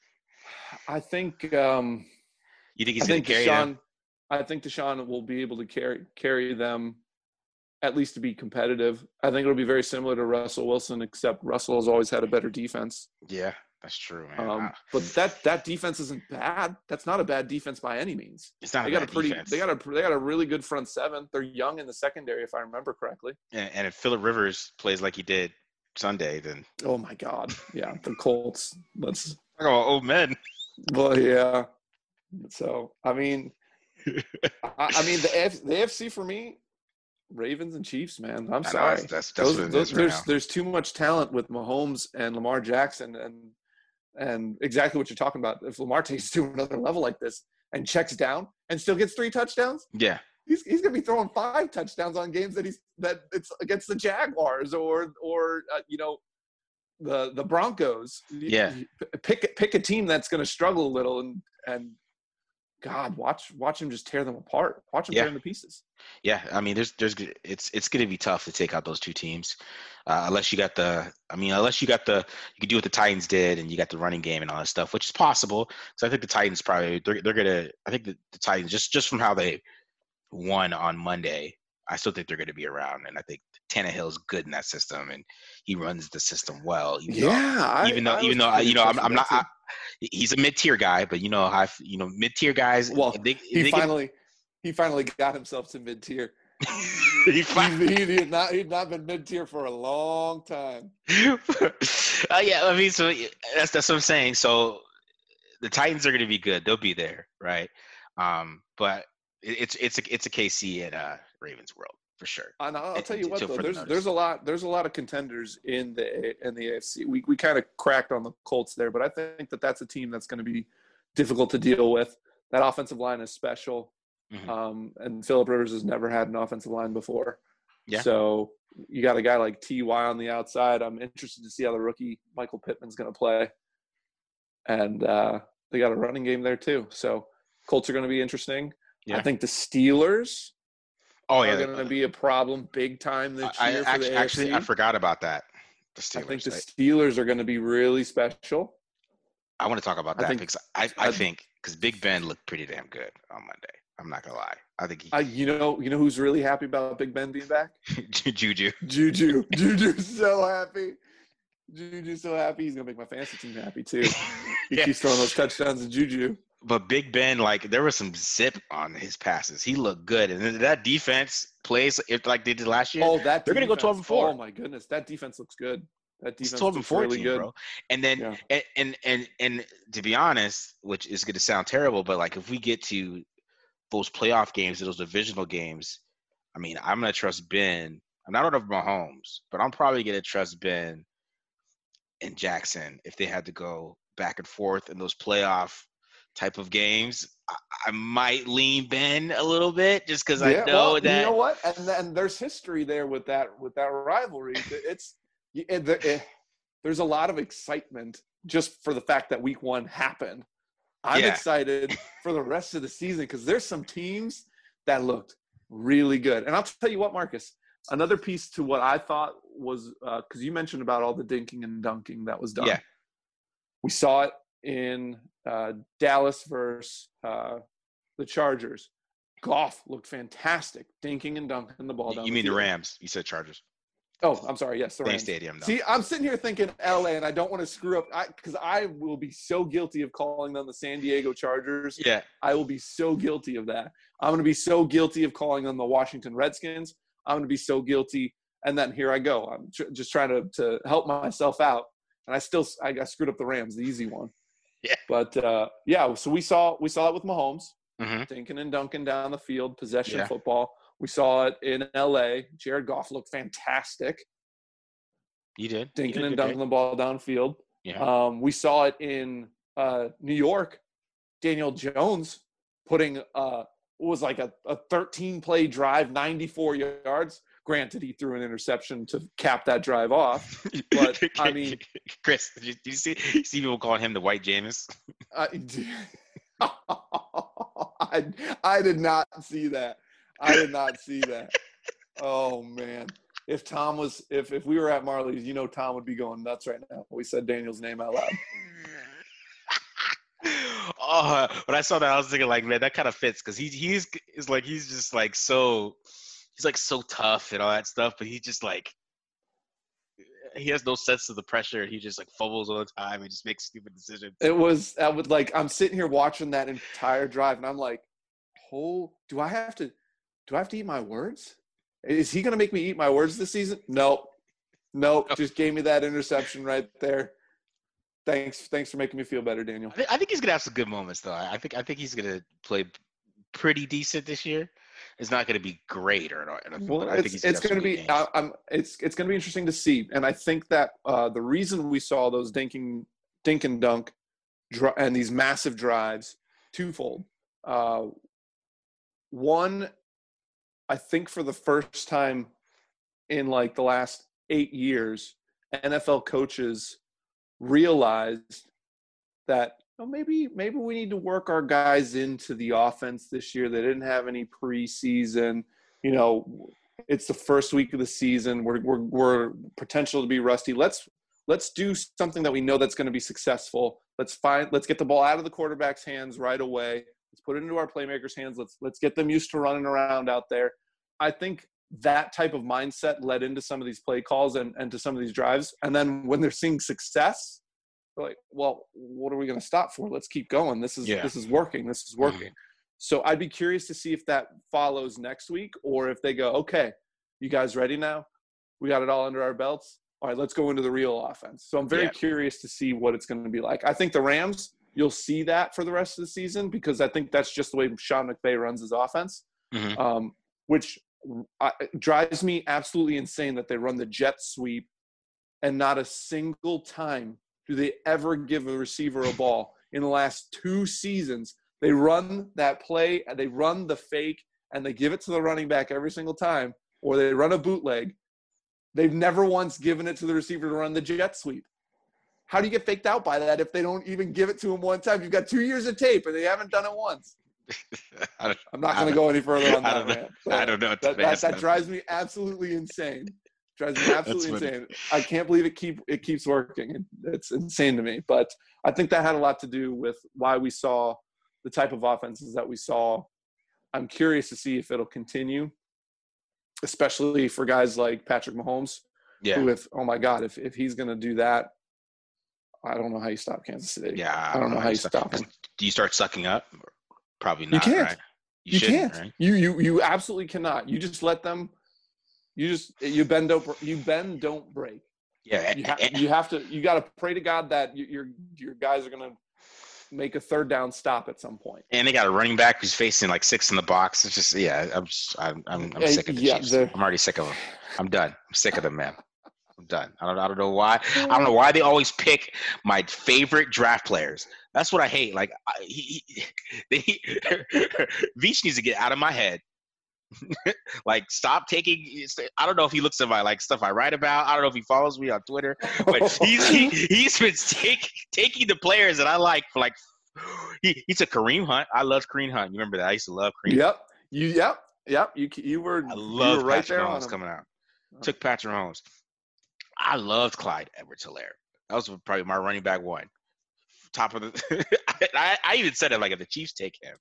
I think. Um, you think he's going to carry Deshaun, them? I think Deshaun will be able to carry carry them, at least to be competitive. I think it'll be very similar to Russell Wilson, except Russell has always had a better defense. Yeah, that's true, man. Um, but that that defense isn't bad. That's not a bad defense by any means. It's not. They a got bad a pretty. Defense. They got a. They got a really good front seven. They're young in the secondary, if I remember correctly. And, and if Phillip Rivers plays like he did Sunday, then oh my God, yeah, the Colts. Let's. Oh, old men. Well, yeah. So I mean, I, I mean the F, the A F C for me, Ravens and Chiefs, man. I'm I sorry. Know, that's, that's those, what it those, is right there's now. there's too much talent with Mahomes and Lamar Jackson, and and exactly what you're talking about. If Lamar takes it to another level like this and checks down and still gets three touchdowns, yeah, he's he's gonna be throwing five touchdowns on games that he's that it's against the Jaguars or or uh, you know the the Broncos. Yeah, pick pick a team that's gonna struggle a little and and. God, watch watch him just tear them apart. Watch him yeah. tear them to pieces. Yeah, I mean, there's there's it's it's going to be tough to take out those two teams, uh, unless you got the. I mean, unless you got the you can do what the Titans did and you got the running game and all that stuff, which is possible. So I think the Titans probably they're they're gonna. I think the, the Titans just just from how they won on Monday, I still think they're going to be around, and I think Tannehill's good in that system, and he runs the system well. Even yeah, though, I, even though, I even though, pretty you know, I'm, impressed I'm with not. that I, he's a mid-tier guy, but you know how you know mid-tier guys. Well, if they, if he they finally get, he finally got himself to mid-tier. he, He, fi- he, he had not he'd not been mid-tier for a long time. uh, yeah, I mean, so that's that's what I'm saying. So the Titans are going to be good; they'll be there, right? Um, but it, it's it's a it's a K C at uh, Ravens world for sure. And I'll And, tell and you what to though, further there's notice. there's a lot there's a lot of contenders in the in the A F C. We we kind of cracked on the Colts there, but I think that that's a team that's going to be difficult to deal with. That offensive line is special, Mm-hmm. um, and Phillip Rivers has never had an offensive line before. Yeah. So you got a guy like T Y on the outside. I'm interested to see how the rookie Michael Pittman's going to play, and uh, they got a running game there too. So Colts are going to be interesting. Yeah. I think the Steelers Oh are yeah, going to be a problem big time this I, year I for the actually, A F C. actually I forgot about that. The Steelers. I think the I, Steelers are going to be really special. I want to talk about I that think- because I, I, I- think because Big Ben looked pretty damn good on Monday. I'm not gonna lie. I think he I, you know, you know who's really happy about Big Ben being back? Juju. Juju. Juju's so happy. Juju's so happy. He's gonna make my fantasy team happy too. He Yeah. keeps throwing those touchdowns to Juju. But Big Ben, like there was some zip on his passes. He looked good, and then that defense plays if like they did last year. Oh, that they're gonna go defense. twelve and four. Oh my goodness, that defense looks good. That It's defense twelve and looks fourteen, really good, bro. And then Yeah. and, and and and to be honest, which is gonna sound terrible, but like if we get to those playoff games, those divisional games, I mean, I'm gonna trust Ben. I'm not over Mahomes, but I'm probably gonna trust Ben and Jackson if they had to go back and forth in those playoff type of games. I, I might lean Ben a little bit just because I know well, that. You know what? And then there's history there with that with that rivalry. It's it, it, there's a lot of excitement just for the fact that week one happened. I'm Yeah. excited for the rest of the season because there's some teams that looked really good. And I'll tell you what, Marcus, another piece to what I thought was because uh, you mentioned about all the dinking and dunking that was done. Yeah. We saw it in uh, Dallas versus uh, the Chargers. Goff looked fantastic, dinking and dunking the ball down. You the mean the field. Rams? You said Chargers. Oh, I'm sorry. Yes, the Same Rams. stadium. No. See, I'm sitting here thinking L A, and I don't want to screw up because I, I will be so guilty of calling them the San Diego Chargers. Yeah. I will be so guilty of that. I'm going to be so guilty of calling them the Washington Redskins. I'm going to be so guilty. And then here I go. I'm tr- just trying to, to help myself out. And I still I got screwed up the Rams, the easy one. Yeah. But, uh, yeah, so we saw we saw it with Mahomes, Mm-hmm. dinking and dunking down the field, possession Yeah. football. We saw it in L A. Jared Goff looked fantastic. You did. Dinking You did and good dunking day. the ball downfield. Yeah. Um, we saw it in uh, New York. Daniel Jones putting uh, what was like a, a thirteen-play drive, ninety-four yards. Granted, he threw an interception to cap that drive off. But, I mean – Chris, did you, did you see, see people calling him the White Jameis? I, I, I did not see that. I did not see that. Oh, man. If Tom was – if if we were at Marley's, you know Tom would be going nuts right now. We said Daniel's name out loud. Oh, when I saw that, I was thinking, like, man, that kind of fits because he he's is like he's just like so he's like so tough and all that stuff, but he just like he has no sense of the pressure. He just like fumbles all the time and just makes stupid decisions. It was I would like I'm sitting here watching that entire drive, and I'm like, "Oh, do I have to? Do I have to eat my words? Is he going to make me eat my words this season? Nope, nope. Just gave me that interception right there. Thanks, thanks for making me feel better, Daniel. I think, I think he's gonna have some good moments though. I think I think he's gonna play pretty decent this year. It's not gonna be great or anything. Well, but I think it's he's it's gonna going to be I, I'm it's it's going to be interesting to see, and I think that uh, the reason we saw those dinking dink and dunk dr- and these massive drives twofold. Uh, one, I think for the first time in like the last eight years, N F L coaches realized that oh, maybe maybe we need to work our guys into the offense this year. They didn't have any preseason. You know, it's the first week of the season. We're we're we're potential to be rusty. Let's let's do something that we know that's going to be successful. Let's find let's get the ball out of the quarterback's hands right away. Let's put it into our playmakers' hands. Let's let's get them used to running around out there. I think that type of mindset led into some of these play calls and, and to some of these drives. And then when they're seeing success, they're like, well, what are we going to stop for? Let's keep going. This is, yeah. this is working. This is working. Mm-hmm. So I'd be curious to see if that follows next week, or if they go, okay, you guys ready now? We got it all under our belts. All right, let's go into the real offense. So I'm very yeah. curious to see what it's going to be like. I think the Rams, you'll see that for the rest of the season, because I think that's just the way Sean McVay runs his offense, mm-hmm. um, which I, drives me absolutely insane that they run the jet sweep and not a single time do they ever give a receiver a ball in the last two seasons. They run that play, and they run the fake, and they give it to the running back every single time, or they run a bootleg. They've never once given it to the receiver to run the jet sweep. How do you get faked out by that if they don't even give it to him one time? You've got two years of tape, and they haven't done it once. I'm not going to go any further on that, I don't know, man. I don't know. That, that, that drives me absolutely insane. Drives me absolutely insane. I can't believe it keep it keeps working. It's insane to me. But I think that had a lot to do with why we saw the type of offenses that we saw. I'm curious to see if it'll continue, especially for guys like Patrick Mahomes. Yeah. Who, if oh my God, if if he's going to do that, I don't know how you stop Kansas City. Yeah, I don't, I don't know how you stop him. Do you start sucking up? Probably not. You can't. Right? You, you can't. Right? You you you absolutely cannot. You just let them. You just you bend don't you bend don't break. Yeah. You, ha- you have to. You got to pray to God that you, your your guys are gonna make a third down stop at some point. And they got a running back who's facing like six in the box. It's just yeah. I'm just I'm I'm, I'm sick of the yeah, Chiefs. I'm already sick of them. I'm done. I'm sick of them, man. I'm done. I don't, I don't know why. I don't know why they always pick my favorite draft players. That's what I hate. Like, I, he, he, they, Veach needs to get out of my head. Like, stop taking. I don't know if he looks at my like stuff I write about. I don't know if he follows me on Twitter, but he's he, he's been take, taking the players that I like for like. He he took Kareem Hunt. I love Kareem Hunt. You remember that? I used to love Kareem. Yep. You. Yep. Yep. You you were. I love you were right Patrick there Mahomes on him. coming out. Took Patrick Mahomes. I loved Clyde Edwards-Helaire. That was probably my running back one. Top of the – I, I even said it like if the Chiefs take him,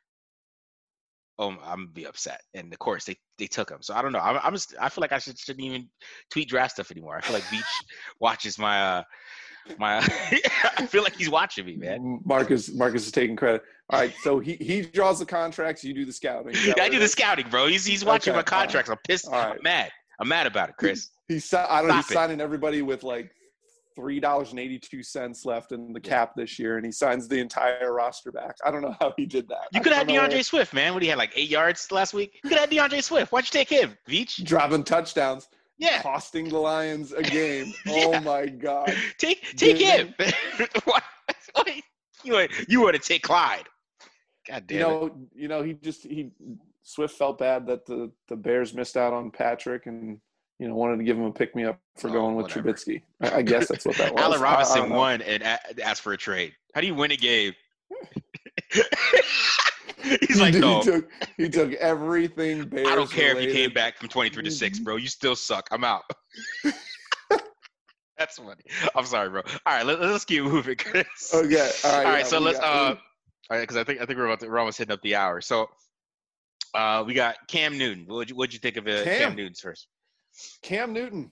oh, I'm going to be upset. And, of course, they, they took him. So, I don't know. I'm, I'm just – I feel like I should, shouldn't even tweet draft stuff anymore. I feel like Veach watches my uh, – my. I feel like he's watching me, man. Marcus Marcus is taking credit. All right, so he, he draws the contracts. You do the scouting. I do the scouting, bro. He's, he's watching okay, my contracts. Right. I'm pissed. Right. I'm mad. I'm mad about it, Chris. He's I don't know, he's signing everybody with like three dollars and eighty two cents left in the cap this year, and he signs the entire roster back. I don't know how he did that. You could have had DeAndre Swift, man. What, he had like eight yards last week? You could have had DeAndre Swift. Why'd you take him, Veach? Dropping touchdowns. Yeah. Costing the Lions a game. Yeah. Oh my God. Take take him. What? You you want to take Clyde? God damn you know, it. You know, he just he Swift felt bad that the the Bears missed out on Patrick, and you know wanted to give him a pick me up for oh, going with whatever. Trubisky. I, I guess that's what that was. Allen Robinson won and a- asked for a trade. How do you win a game? He's he like, did, no. He took, he took everything Bears I don't care related. If you came back from twenty-three to six, bro. You still suck. I'm out. That's funny. I'm sorry, bro. All right, let, let's keep moving, Chris. Okay. All right. All right. Yeah, so let's. Got, uh, all right, because I think I think we're about to, we're almost hitting up the hour. So, uh, we got Cam Newton. What'd you, what'd you think of uh, Cam. Cam Newton's first? Cam Newton.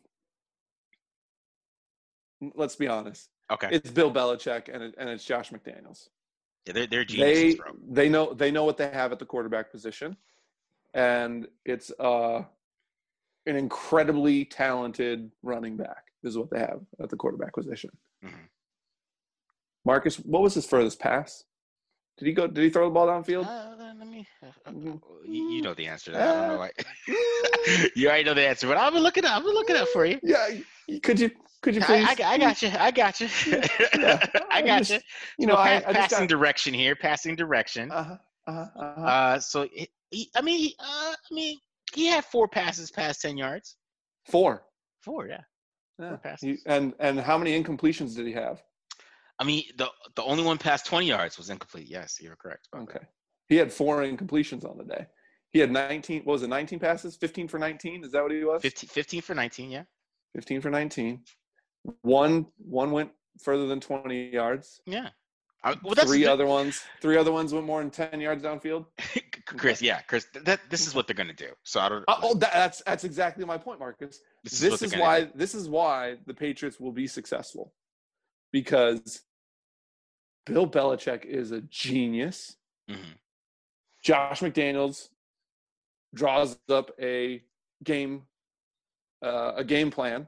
Let's be honest. Okay. It's Bill Belichick and it, and it's Josh McDaniels. Yeah, they're they're geniuses, they, bro. They know they know what they have at the quarterback position, and it's uh an incredibly talented running back is what they have at the quarterback position. Mm-hmm. Marcus, what was his furthest pass? Did he go? Did he throw the ball downfield? Uh, let me. Uh, uh, you, you know the answer to that. I don't know why. You already know the answer, but I'm gonna look it up. I'm gonna look it up for you. Yeah, could you? Could you please? I, I, I got you. I got you. Yeah, I got just, you. You know, I, I passing got... direction here. Passing direction. Uh-huh, uh-huh, uh-huh. Uh So he, he, I mean, uh, I mean, he had four passes past ten yards. Four. Four, yeah. yeah. Four passes. He, and and how many incompletions did he have? I mean, the the only one past twenty yards was incomplete. Yes, you're correct. Okay. He had four incompletions on the day. He had nineteen. What was it? nineteen passes? fifteen for nineteen? Is that what he was? fifteen, fifteen for nineteen, yeah. fifteen for nineteen. One one went further than twenty yards. Yeah. I, well, that's three the, other ones. Three other ones went more than ten yards downfield. Chris, yeah, Chris. That this is what they're gonna do. So I don't. Uh, oh, that, that's that's exactly my point, Marcus. This is, This what is they're why gonna do. this is why the Patriots will be successful, because Bill Belichick is a genius. Mm-hmm. Josh McDaniels draws up a game uh, a game plan,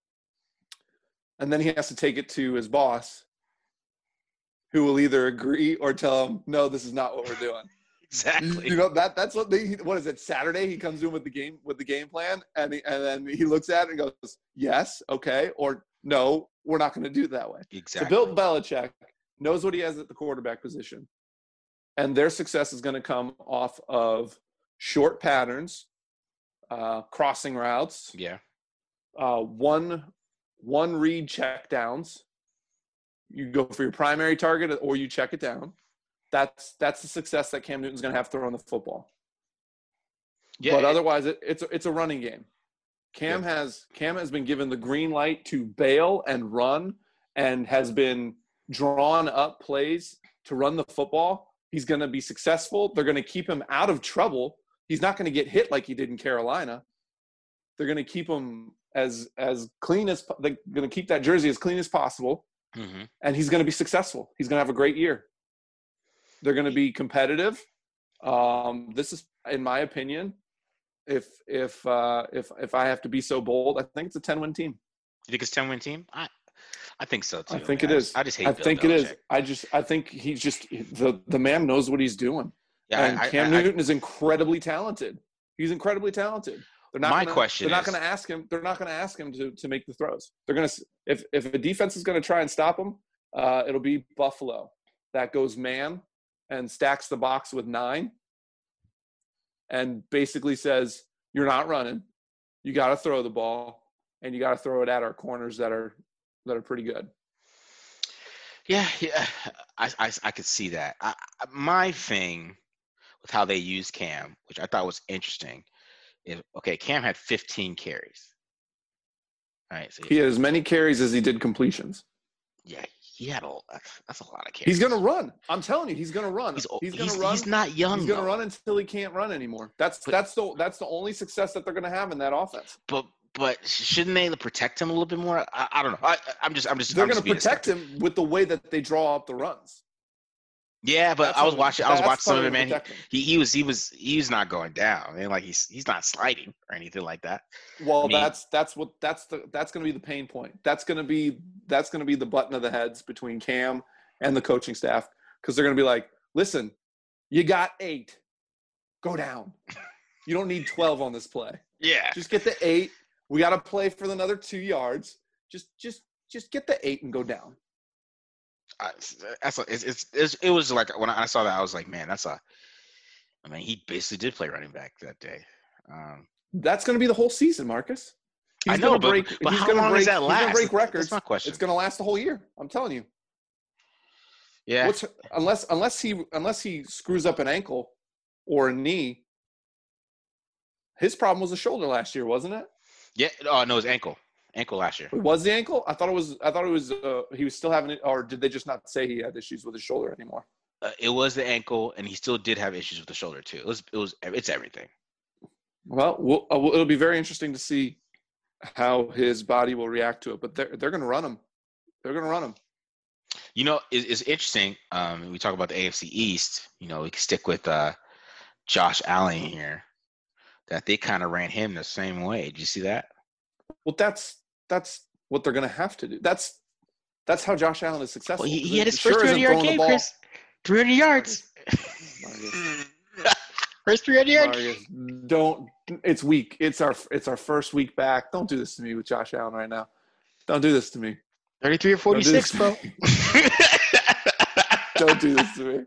and then he has to take it to his boss, who will either agree or tell him, no, this is not what we're doing. Exactly. You know, that that's what they, what is it, Saturday he comes in with the game with the game plan, and he, and then he looks at it and goes, yes, okay, or no, we're not going to do it that way. Exactly. So Bill Belichick knows what he has at the quarterback position, and their success is going to come off of short patterns, uh, crossing routes, Yeah. uh, one one read check downs. You go for your primary target or you check it down. That's that's the success that Cam Newton's going to have throwing the football. Yeah, but it, otherwise, it, it's a, it's a running game. Cam yeah. has Cam has been given the green light to bail and run, and has been drawn up plays to run the football. He's going to be successful. They're going to keep him out of trouble. He's not going to get hit like he did in Carolina. They're going to keep him as as clean as they're going to keep that jersey as clean as possible, mm-hmm. and he's going to be successful. He's going to have a great year. They're going to be competitive. Um, this is, in my opinion, if if uh, if if I have to be so bold, I think it's a ten-win team. You think it's a ten-win team? I I think so too. I think man. it is. I just hate. I Bill think Belichick. it is. I just I think he's just the the man knows what he's doing. Yeah, and I, Cam I, Newton I, is incredibly talented. He's incredibly talented. They're not my gonna, question They're is, not going to ask him. They're not going to ask him to to make the throws. They're going to if if a defense is going to try and stop him, uh, it'll be Buffalo that goes man and stacks the box with nine, and basically says, "You're not running. You got to throw the ball, and you got to throw it at our corners that are that are pretty good." Yeah, yeah, I I, I could see that. I, my thing with how they use Cam, which I thought was interesting, is okay. Cam had fifteen carries. All right, so he had as many carries as he did completions. Yeah, he had a that's a lot of carries. He's gonna run. I'm telling you, he's gonna run. He's, he's gonna he's, run. He's not young. He's gonna though. run until he can't run anymore. That's but, that's the that's the only success that they're gonna have in that offense. But but shouldn't they protect him a little bit more? I, I don't know. I, I'm just I'm just. They're I'm gonna just protect him with the way that they draw up the runs. Yeah, but that's I was watching. I was watching some of it, man. He, he he was he was he's not going down. And like he's he's not sliding or anything like that. Well, I mean, that's that's what that's the that's going to be the pain point. That's going to be that's going to be the button of the heads between Cam and the coaching staff, because they're going to be like, "Listen, you got eight, go down. You don't need twelve on this play. Yeah, just get the eight. We got to play for another two yards. Just just just get the eight and go down." I, that's a, it's, it's, it's it was like when I saw that I was like, man, that's a. I mean, he basically did play running back that day. Um, that's going to be the whole season, Marcus. He's I know, gonna but, break, but he's how gonna long break, does that last? He's going to break records. That's my question. It's going to last the whole year. I'm telling you. Yeah. What's, unless unless he unless he screws up an ankle or a knee. His problem was the shoulder last year, wasn't it? Yeah. Oh no, his ankle. Ankle last year. It was the ankle? I thought it was. I thought it was. Uh, he was still having it, or did they just not say he had issues with his shoulder anymore? Uh, it was the ankle, and he still did have issues with the shoulder too. It was. It was. It's everything. Well, we'll uh, it'll be very interesting to see how his body will react to it. But they're they're going to run him. They're going to run him. You know, it's, it's interesting. Um, we talk about the A F C East. You know, we can stick with uh, Josh Allen here. That they kind of ran him the same way. Did you see that? Well, that's. That's what they're going to have to do. That's that's how Josh Allen is successful. Well, he, he had his first sure three hundred yard game, Chris. three hundred yards. First three hundred yards. Marcus, don't. It's weak. It's our it's our first week back. Don't do this to me with Josh Allen right now. Don't do this to me. thirty-three or forty-six, bro. Don't do this to me.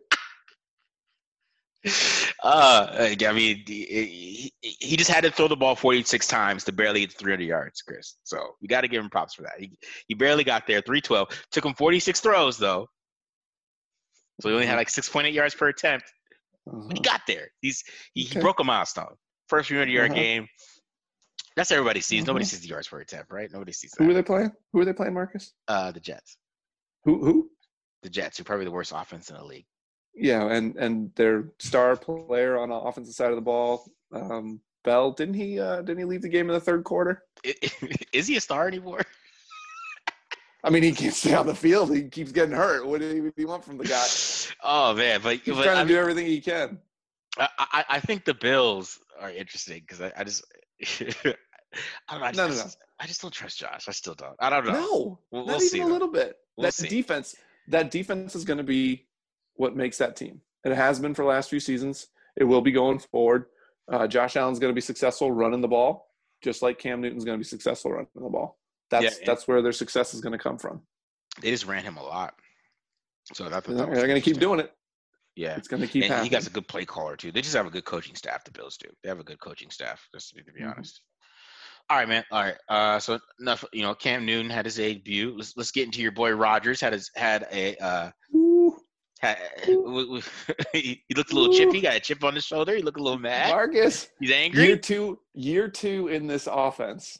Uh, I mean, he, he just had to throw the ball forty-six times to barely get three hundred yards, Chris. So you got to give him props for that. He he barely got there, three twelve. Took him forty-six throws though, so he only had like six point eight yards per attempt. Uh-huh. He got there. He's he, okay. he broke a milestone. First three hundred yard uh-huh. game. That's what everybody sees. Uh-huh. Nobody sees the yards per attempt, right? Nobody sees that. Who are they playing? Who are they playing, Marcus? Uh, the Jets. Who who? The Jets, who are probably the worst offense in the league. Yeah, and and their star player on the offensive side of the ball, um, Bell, didn't he? Uh, didn't he leave the game in the third quarter? Is he a star anymore? I mean, he can't stay on the field. He keeps getting hurt. What do you want from the guy? Oh man, but he's but, trying to I do mean, everything he can. I, I, I think the Bills are interesting because I, I just I don't know. I just, no, I, no, just, no. I just don't trust Josh. I still don't. I don't know. No, we'll, not we'll even see, a though. little bit. We'll that see. defense, that defense is going to be what makes that team. It has been for the last few seasons. It will be going forward. Uh, Josh Allen's going to be successful running the ball, just like Cam Newton's going to be successful running the ball. That's Yeah, that's where their success is going to come from. They just ran him a lot, so I thought that they're was going to keep doing it. Yeah, it's going to keep and happening. He got a good play caller too. They just have a good coaching staff. The Bills do. They have a good coaching staff. Just to be, to be mm-hmm. honest. All right, man. All right. Uh, so enough. You know, Cam Newton had his debut. Let's let's get into your boy Rodgers. Had his had a. Uh, had, he looked a little chippy. He got a chip on his shoulder. He looked a little mad. Marcus, he's angry. Year two, year two in this offense,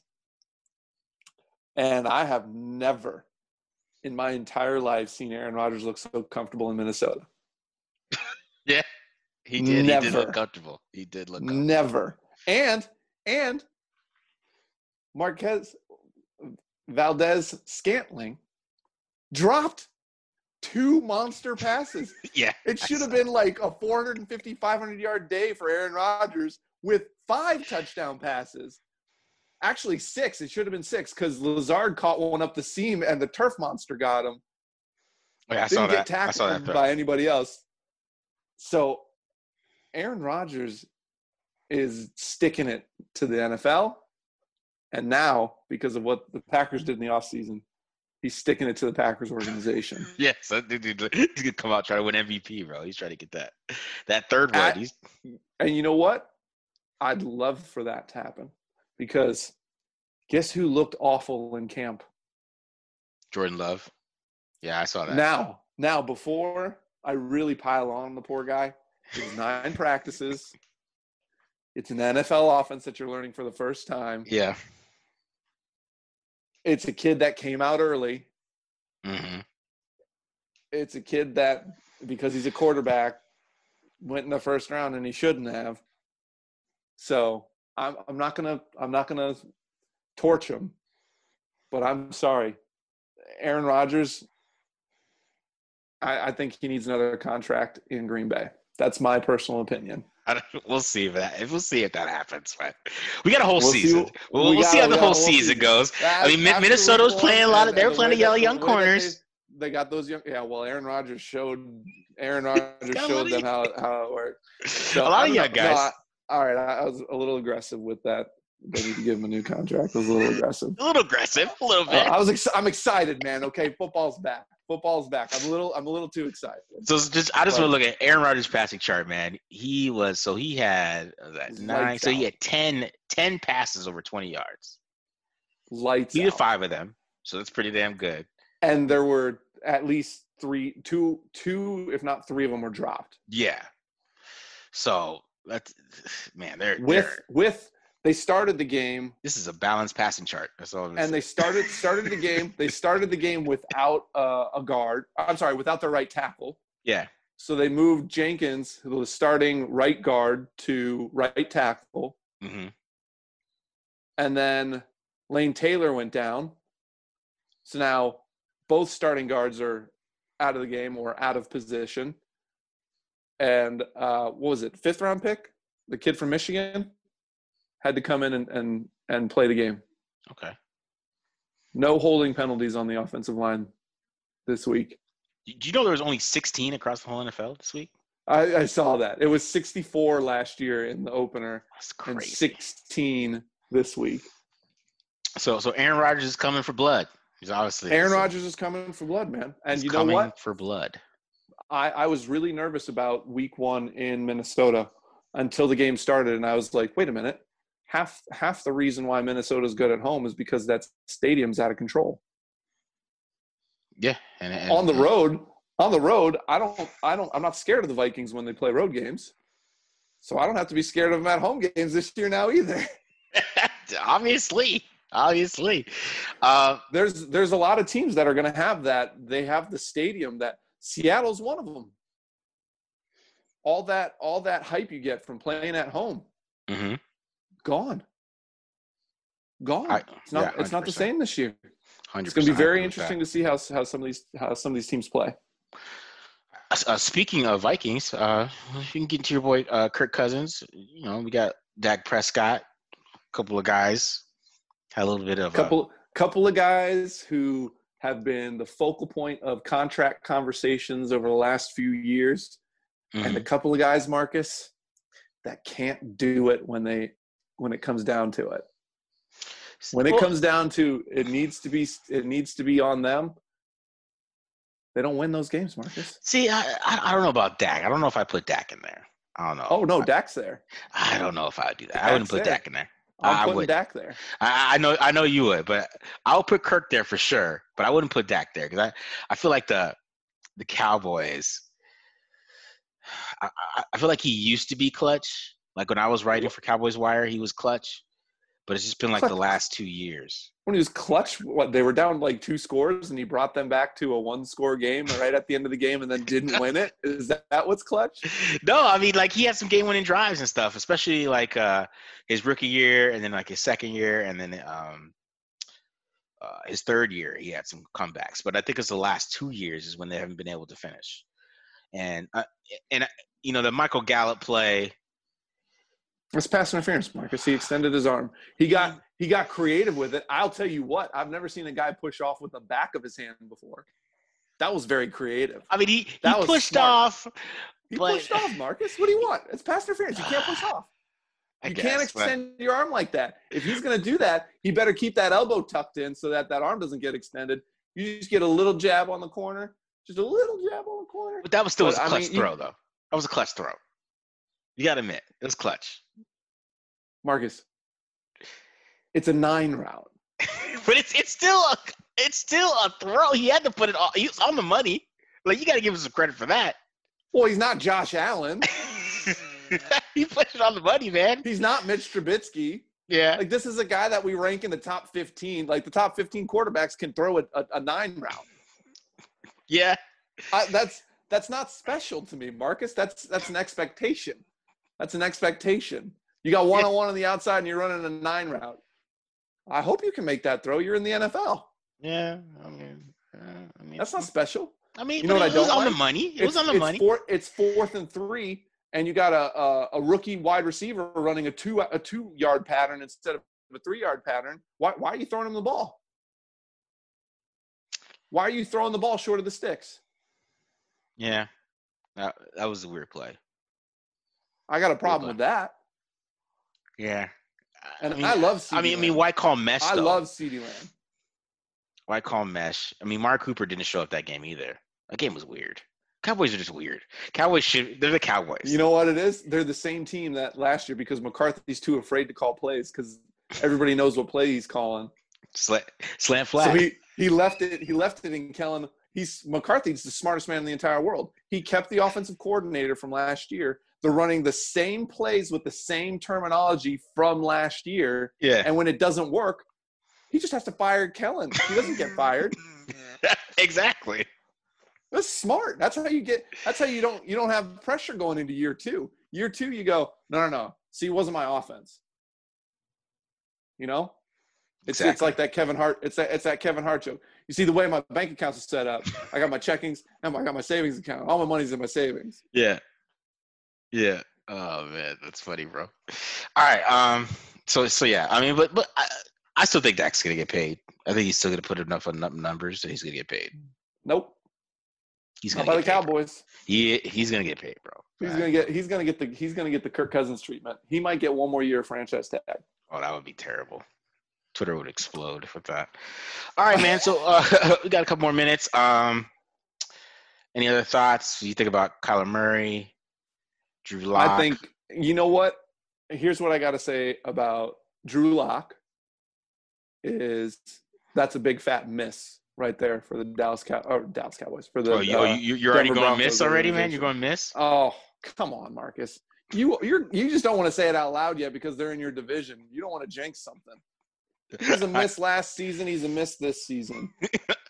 and I have never, in my entire life, seen Aaron Rodgers look so comfortable in Minnesota. Yeah, he did. Never. He did look comfortable. He did look comfortable. Never. And and Marquez Valdez Scantling dropped two monster passes. Yeah. It should have been like a four fifty, five hundred yard day for Aaron Rodgers with five touchdown passes. Actually, six. It should have been six because Lazard caught one up the seam and the turf monster got him. Oh, yeah, I Didn't saw get that. tackled I saw that by anybody else. So Aaron Rodgers is sticking it to the N F L. And now, because of what the Packers did in the offseason, he's sticking it to the Packers organization. Yes, yeah, so dude, dude, he's going to come out trying to win M V P, bro. He's trying to get that that third one. At, he's... And you know what? I'd love for that to happen because guess who looked awful in camp? Jordan Love. Yeah, I saw that. Now, now before I really pile on the poor guy, it's nine practices. It's an N F L offense that you're learning for the first time. Yeah. It's a kid that came out early. Mm-hmm. It's a kid that, because he's a quarterback, went in the first round and he shouldn't have. So I'm I'm not gonna I'm not gonna torch him, but I'm sorry, Aaron Rodgers. I, I think he needs another contract in Green Bay. That's my personal opinion. I don't, we'll see if that. We'll see if that happens. Right? We got a whole we'll season. See, we'll, we we'll got, see how the whole, whole season, season goes. As, I mean, Minnesota was playing a lot of. They were playing a lot of young corners. They, they got those young. Yeah, well, Aaron Rodgers showed. Aaron Rodgers showed them how how it worked. So, a lot of young guys. No, I, all right, I, I was a little aggressive with that. They need to give him a new contract. I was a little aggressive. A little aggressive, a little bit. Uh, I was. Ex- I'm excited, man. Okay, football's back. Football's back. I'm a little. I'm a little too excited. So just, I just want to look at Aaron Rodgers' passing chart, man. He was so he had was that nine. So he had ten, ten passes over twenty yards. Lights. He did out. five of them, so that's pretty damn good. And there were at least three, two, two, if not three of them were dropped. Yeah. So that's man. They're with they're, with. They started the game. This is a balanced passing chart. That's all. I'm and say. they started started the game. They started the game without uh, a guard. I'm sorry, without the right tackle. Yeah. So they moved Jenkins, who was starting right guard, to right tackle. Mm-hmm. And then Lane Taylor went down. So now both starting guards are out of the game or out of position. And uh, what was it? Fifth round pick, the kid from Michigan, had to come in and, and, and play the game. Okay. No holding penalties on the offensive line this week. Do you know there was only sixteen across the whole N F L this week? I, I saw that. It was sixty-four last year in the opener. That's crazy. And sixteen this week. So so Aaron Rodgers is coming for blood. He's obviously Aaron Rodgers is coming for blood, man. And he's you know coming what? For blood. I, I was really nervous about week one in Minnesota until the game started, and I was like, wait a minute. Half half the reason why Minnesota's good at home is because that stadium's out of control. Yeah, and, and on the road, on the road, I don't, I don't, I'm not scared of the Vikings when they play road games, so I don't have to be scared of them at home games this year now either. obviously, obviously, uh, there's there's a lot of teams that are going to have that. They have the stadium that Seattle's one of them. All that, all that hype you get from playing at home, mm-hmm. gone, gone. I, it's not. Yeah, it's not the same this year. It's going to be very interesting to see how how some of these how some of these teams play. Uh, speaking of Vikings, uh, you can get into your boy uh, Kirk Cousins. You know, we got Dak Prescott, a couple of guys. Had a little bit of couple a, couple of guys who have been the focal point of contract conversations over the last few years. Mm-hmm. And a couple of guys, Marcus, that can't do it when they when it comes down to it. When it well, comes down to it needs to be it needs to be on them. They don't win those games, Marcus. See, I I don't know about Dak. I don't know if I put Dak in there. I don't know. Oh no, I, Dak's there. I don't know if I would do that. Dak's I wouldn't put there. Dak in there. I'm I putting would. Dak there. I, I know I know you would, but I'll put Kirk there for sure. But I wouldn't put Dak there because I, I feel like the the Cowboys. I, I feel like he used to be clutch. Like when I was writing for Cowboys Wire, he was clutch. But it's just been like clutch. The last two years. When he was clutch, what they were down like two scores, and he brought them back to a one-score game right at the end of the game, and then didn't win it. Is that, that what's clutch? No, I mean like he had some game-winning drives and stuff, especially like uh, his rookie year, and then like his second year, and then um, uh, his third year, he had some comebacks. But I think it's the last two years is when they haven't been able to finish. And uh, and you know the Michael Gallup play. It's pass interference, Marcus. He extended his arm. He got he got creative with it. I'll tell you what, I've never seen a guy push off with the back of his hand before. That was very creative. I mean, he, that he was pushed smart. off. He but... pushed off, Marcus. What do you want? It's pass interference. You can't push off. You guess, can't extend but... your arm like that. If he's going to do that, he better keep that elbow tucked in so that that arm doesn't get extended. You just get a little jab on the corner. Just a little jab on the corner. But that was still but, a clutch I mean, throw, you, though. That was a clutch throw. You got to admit, it was clutch. Marcus, it's a nine route. But it's it's still a it's still a throw. He had to put it on. He was on the money. Like you got to give him some credit for that. Well, he's not Josh Allen. He put it on the money, man. He's not Mitch Trubisky. Yeah. Like this is a guy that we rank in the top fifteen. Like the top fifteen quarterbacks can throw a, a, a nine route. Yeah. I, that's that's not special to me, Marcus. That's that's an expectation. That's an expectation. You got one-on-one on the outside and you're running a nine route. I hope you can make that throw. You're in the N F L. Yeah, I mean, uh, I mean that's not special. I mean, you know what I don't was on like? the money. It it's, was on the it's money. Four, it's fourth and three, and you got a, a a rookie wide receiver running a two a two yard pattern instead of a three yard pattern. Why why are you throwing him the ball? Why are you throwing the ball short of the sticks? Yeah, that that was a weird play. I got a problem with that. Yeah, and I, mean, I love. CeeDee I mean, Lamb. I mean, why call mesh? I though? love CeeDee Lamb. Why call mesh? I mean, Mark Cooper didn't show up that game either. That game was weird. Cowboys are just weird. Cowboys should. They're the Cowboys. You know what it is? They're the same team that last year because McCarthy's too afraid to call plays because everybody knows what play he's calling. Slant, slant flat. So he he left it. He left it in Kellen. He's McCarthy's the smartest man in the entire world. He kept the offensive coordinator from last year. They're running the same plays with the same terminology from last year. Yeah. And when it doesn't work, he just has to fire Kellen. He doesn't get fired. Exactly. That's smart. That's how you get – that's how you don't you don't have pressure going into year two. Year two, you go, no, no, no. See, it wasn't my offense. You know? It's exactly. It's like that Kevin Hart – it's that, it's that Kevin Hart joke. You see the way my bank accounts are set up. I got my checkings and I got my savings account. All my money's in my savings. Yeah. Yeah. Oh man, that's funny, bro. All right. Um. So so yeah. I mean, but but I, I still think Dak's gonna get paid. I think he's still gonna put enough on numbers that he's gonna get paid. Nope. He's gonna Not get by the paid, Cowboys. Bro. He he's gonna get paid, bro. He's right. gonna get he's gonna get the he's gonna get the Kirk Cousins treatment. He might get one more year of franchise tag. Oh, that would be terrible. Twitter would explode with that. All right, man. So uh, we got a couple more minutes. Um. Any other thoughts? You think about Kyler Murray? Drew Lock. I think you know what. Here's what I got to say about Drew Lock. Is that's a big fat miss right there for the Dallas Cow or Dallas Cowboys for the. Oh, you, uh, you, you're already Denver going Broncos miss already, man. You're going miss. Oh, come on, Marcus. You you're you just don't want to say it out loud yet because they're in your division. You don't want to jinx something. He was a miss last season. He's a miss this season.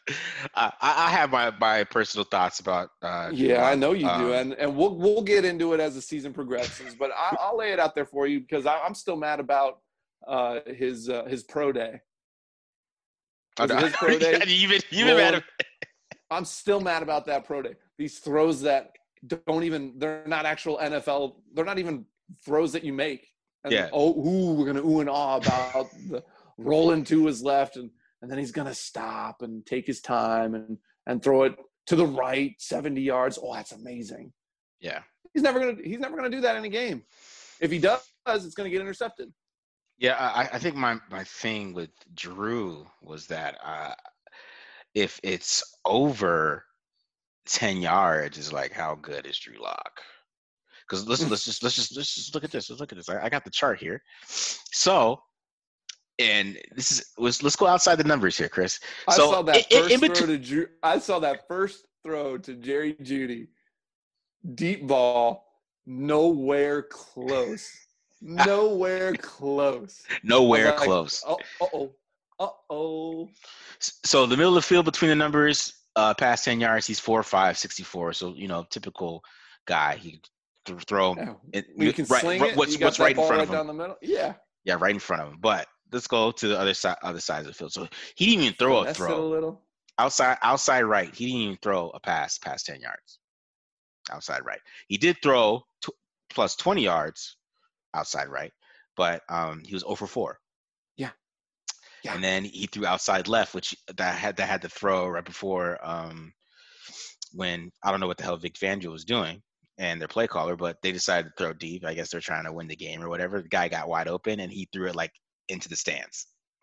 I, I have my, my personal thoughts about. Uh, yeah, I know you um, do, and and we'll we'll get into it as the season progresses. But I, I'll lay it out there for you because I, I'm still mad about uh, his uh, his pro day. Was it his pro day? You've been, you've been mad at- I'm still mad about that pro day. These throws that don't even, they're not actual N F L. They're not even throws that you make. And, yeah. Oh, ooh, we're going to ooh and ah about the rolling to his left. And, and then he's going to stop and take his time and, and throw it to the right, seventy yards. Oh, that's amazing. Yeah. He's never going to, he's never going to do that in a game. If he does, it's going to get intercepted. Yeah. I, I think my, my thing with Drew was that, uh, if it's over ten yards, is like, how good is Drew Lock? Because let's let's just let's just let's just look at this. Let's look at this. I, I got the chart here. So, and this is let's let's go outside the numbers here, Chris. So I saw that it, first it, throw between, to Drew. I saw that first throw to Jerry Jeudy. Deep ball, nowhere close. Nowhere close. Nowhere like, close. Oh, uh-oh. Uh-oh. So the middle of the field between the numbers, uh, past ten yards, he's four five, sixty-four. So, you know, typical guy. He th- throw Yeah. it, You can right, sling right, it. what's you got what's that right in ball front right of him. down the middle. Yeah. Yeah, right in front of him. But let's go to the other side other side of the field. So he didn't even throw Finesse a throw. it a little. Outside outside right. He didn't even throw a pass past ten yards. Outside right. He did throw t- plus twenty yards outside right, but um, he was zero for four. Yeah. Yeah. And then he threw outside left, which that had that had to throw right before um, when I don't know what the hell Vic Fangio was doing and their play caller, but they decided to throw deep. I guess they're trying to win the game or whatever. The guy got wide open and he threw it like into the stands.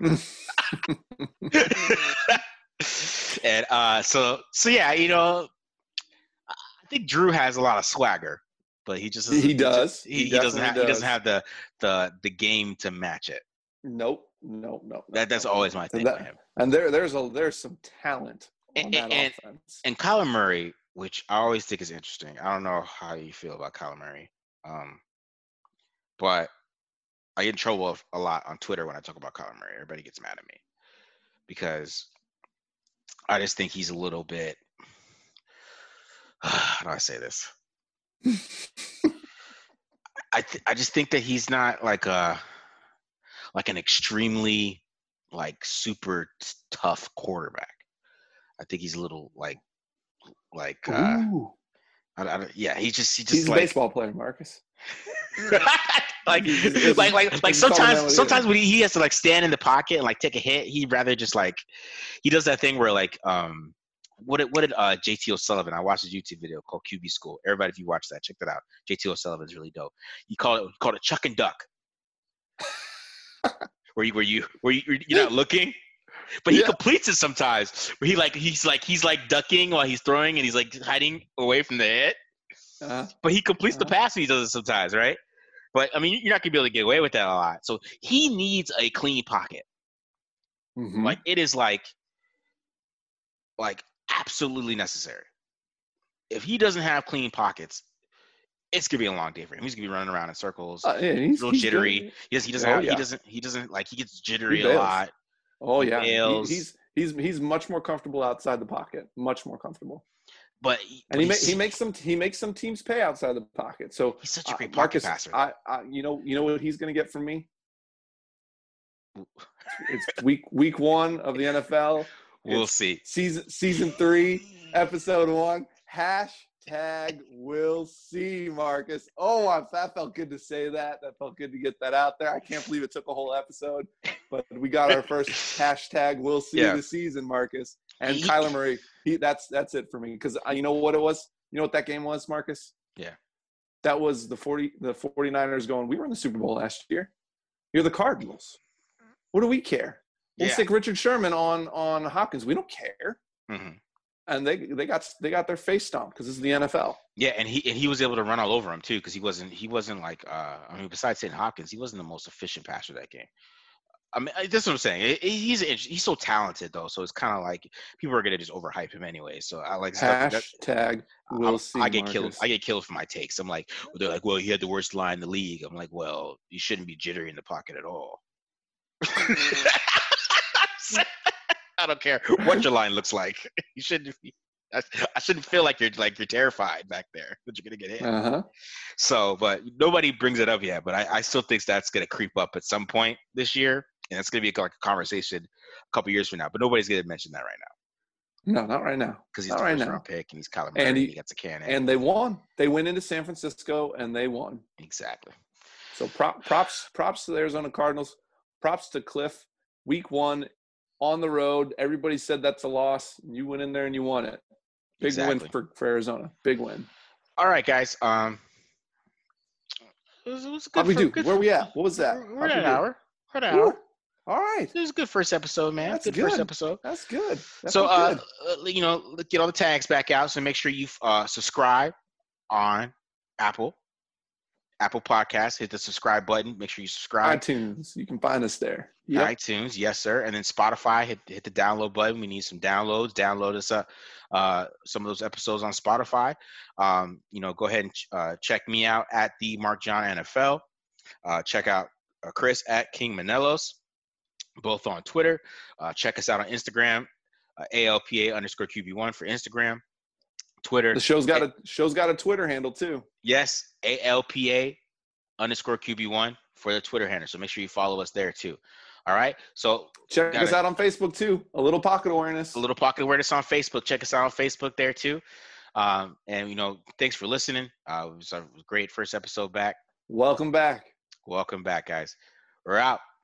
and uh, so so yeah, you know, I think Drew has a lot of swagger, but he just he does. He, he, he, he doesn't have does. he doesn't have the the the game to match it. Nope. Nope. Nope. That that's nope, always nope. my thing that, with him. And there there's a there's some talent on and, that and, offense. And Kyler Murray, which I always think is interesting. I don't know how you feel about Kyler Murray, um, but I get in trouble a lot on Twitter when I talk about Kyler Murray. Everybody gets mad at me because I just think he's a little bit. How do I say this? I th- I just think that he's not like a like an extremely like super tough quarterback. I think he's a little like like uh Ooh. I, I, yeah, he just he just he's like, a baseball player, Marcus. like, he's, like like like sometimes sometimes when he has to like stand in the pocket and like take a hit, he'd rather just like he does that thing where like um what did what did uh J T O'Sullivan, I watched his YouTube video called Q B School. Everybody, if you watch that, check that out. J T O'Sullivan is really dope. He called it he called it chuck and duck. where you where you where you you're not looking. But he yeah. completes it sometimes. Where he like he's like he's like ducking while he's throwing and he's like hiding away from the hit. Uh, but he completes uh, the pass and he does it sometimes, right? But I mean, you're not gonna be able to get away with that a lot. So he needs a clean pocket. Mm-hmm. Like it is like like absolutely necessary. If he doesn't have clean pockets, it's gonna be a long day for him. He's gonna be running around in circles. Uh, yeah, he's a little he's jittery. Good. He doesn't. He doesn't. Oh, have, yeah. He doesn't. He doesn't like. He gets jittery he a lot. Oh he yeah. He, he's he's he's much more comfortable outside the pocket. Much more comfortable. But and he ma- he makes some he makes some teams pay outside the pocket. So he's such a great uh, pocket Marcus, passer. I, I you know you know what he's gonna get from me. It's week week one of the N F L. We'll it's see. Season season three, episode one. Hashtag we'll see, Marcus. Oh, I, that felt good to say that. That felt good to get that out there. I can't believe it took a whole episode, but we got our first hashtag we'll see yeah. this season, Marcus. And Kyler Murray, he that's that's it for me. Because you know what it was? You know what that game was, Marcus? Yeah. That was the forty the 49ers going, we were in the Super Bowl last year. You're the Cardinals. What do we care? We'll yeah. stick Richard Sherman on on Hopkins. We don't care. Mm-hmm. And they they got they got their face stomped because this is the N F L. Yeah, and he and he was able to run all over him too because he wasn't he wasn't like uh I mean besides Saint Hopkins, he wasn't the most efficient passer that game. I mean, that's what I'm saying. He's he's so talented though, so it's kind of like people are gonna just overhype him anyway. So I like hashtag we'll see. I get Marcus. killed. I get killed for my takes. I'm like, they're like, well, he had the worst line in the league. I'm like, well, you shouldn't be jittery in the pocket at all. I don't care what your line looks like. You shouldn't. I, I shouldn't feel like you're like you're terrified back there that you're gonna get hit. Uh-huh. So, but nobody brings it up yet. But I, I still think that's gonna creep up at some point this year, and it's gonna be like a conversation a couple years from now. But nobody's gonna mention that right now. No, not right now. Because he's not the right first now. round pick, and he's Kyler Murray, and he, and he gets a cannon. And they won. They went into San Francisco, and they won. Exactly. So prop, props, props to the Arizona Cardinals. Props to Cliff. Week one on the road. Everybody said that's a loss. You went in there and you won it. Big exactly. win for, for Arizona. Big win. All right, guys. Um, it was, it was good. How'd we for, do? good Where for, we at? What was that? We're at an hour. We're at an Ooh. hour. All right. It was a good first episode, man. That's good, good first episode. That's good. That so, uh, good. you know, get all the tags back out. So make sure you uh, subscribe on Apple, Apple Podcasts. Hit the subscribe button. Make sure you subscribe. iTunes. You can find us there. Yep. iTunes, yes, sir. And then Spotify. Hit hit the download button. We need some downloads. Download us up. Uh, some of those episodes on Spotify. Um, you know, go ahead and ch- uh, check me out at the Mark John N F L. Uh, check out uh, Chris at King Manelos, both on Twitter. Uh, check us out on Instagram, uh, A L P A underscore Q B one for Instagram, Twitter. The show's got a show's got a Twitter handle too. Yes, A L P A underscore Q B one for the Twitter handle. So make sure you follow us there too. All right. So check us out on Facebook too. A little pocket awareness. A little pocket awareness on Facebook. Check us out on Facebook there too. Um, and you know, thanks for listening. Uh, it was a great first episode back. Welcome back. Welcome back, guys. We're out.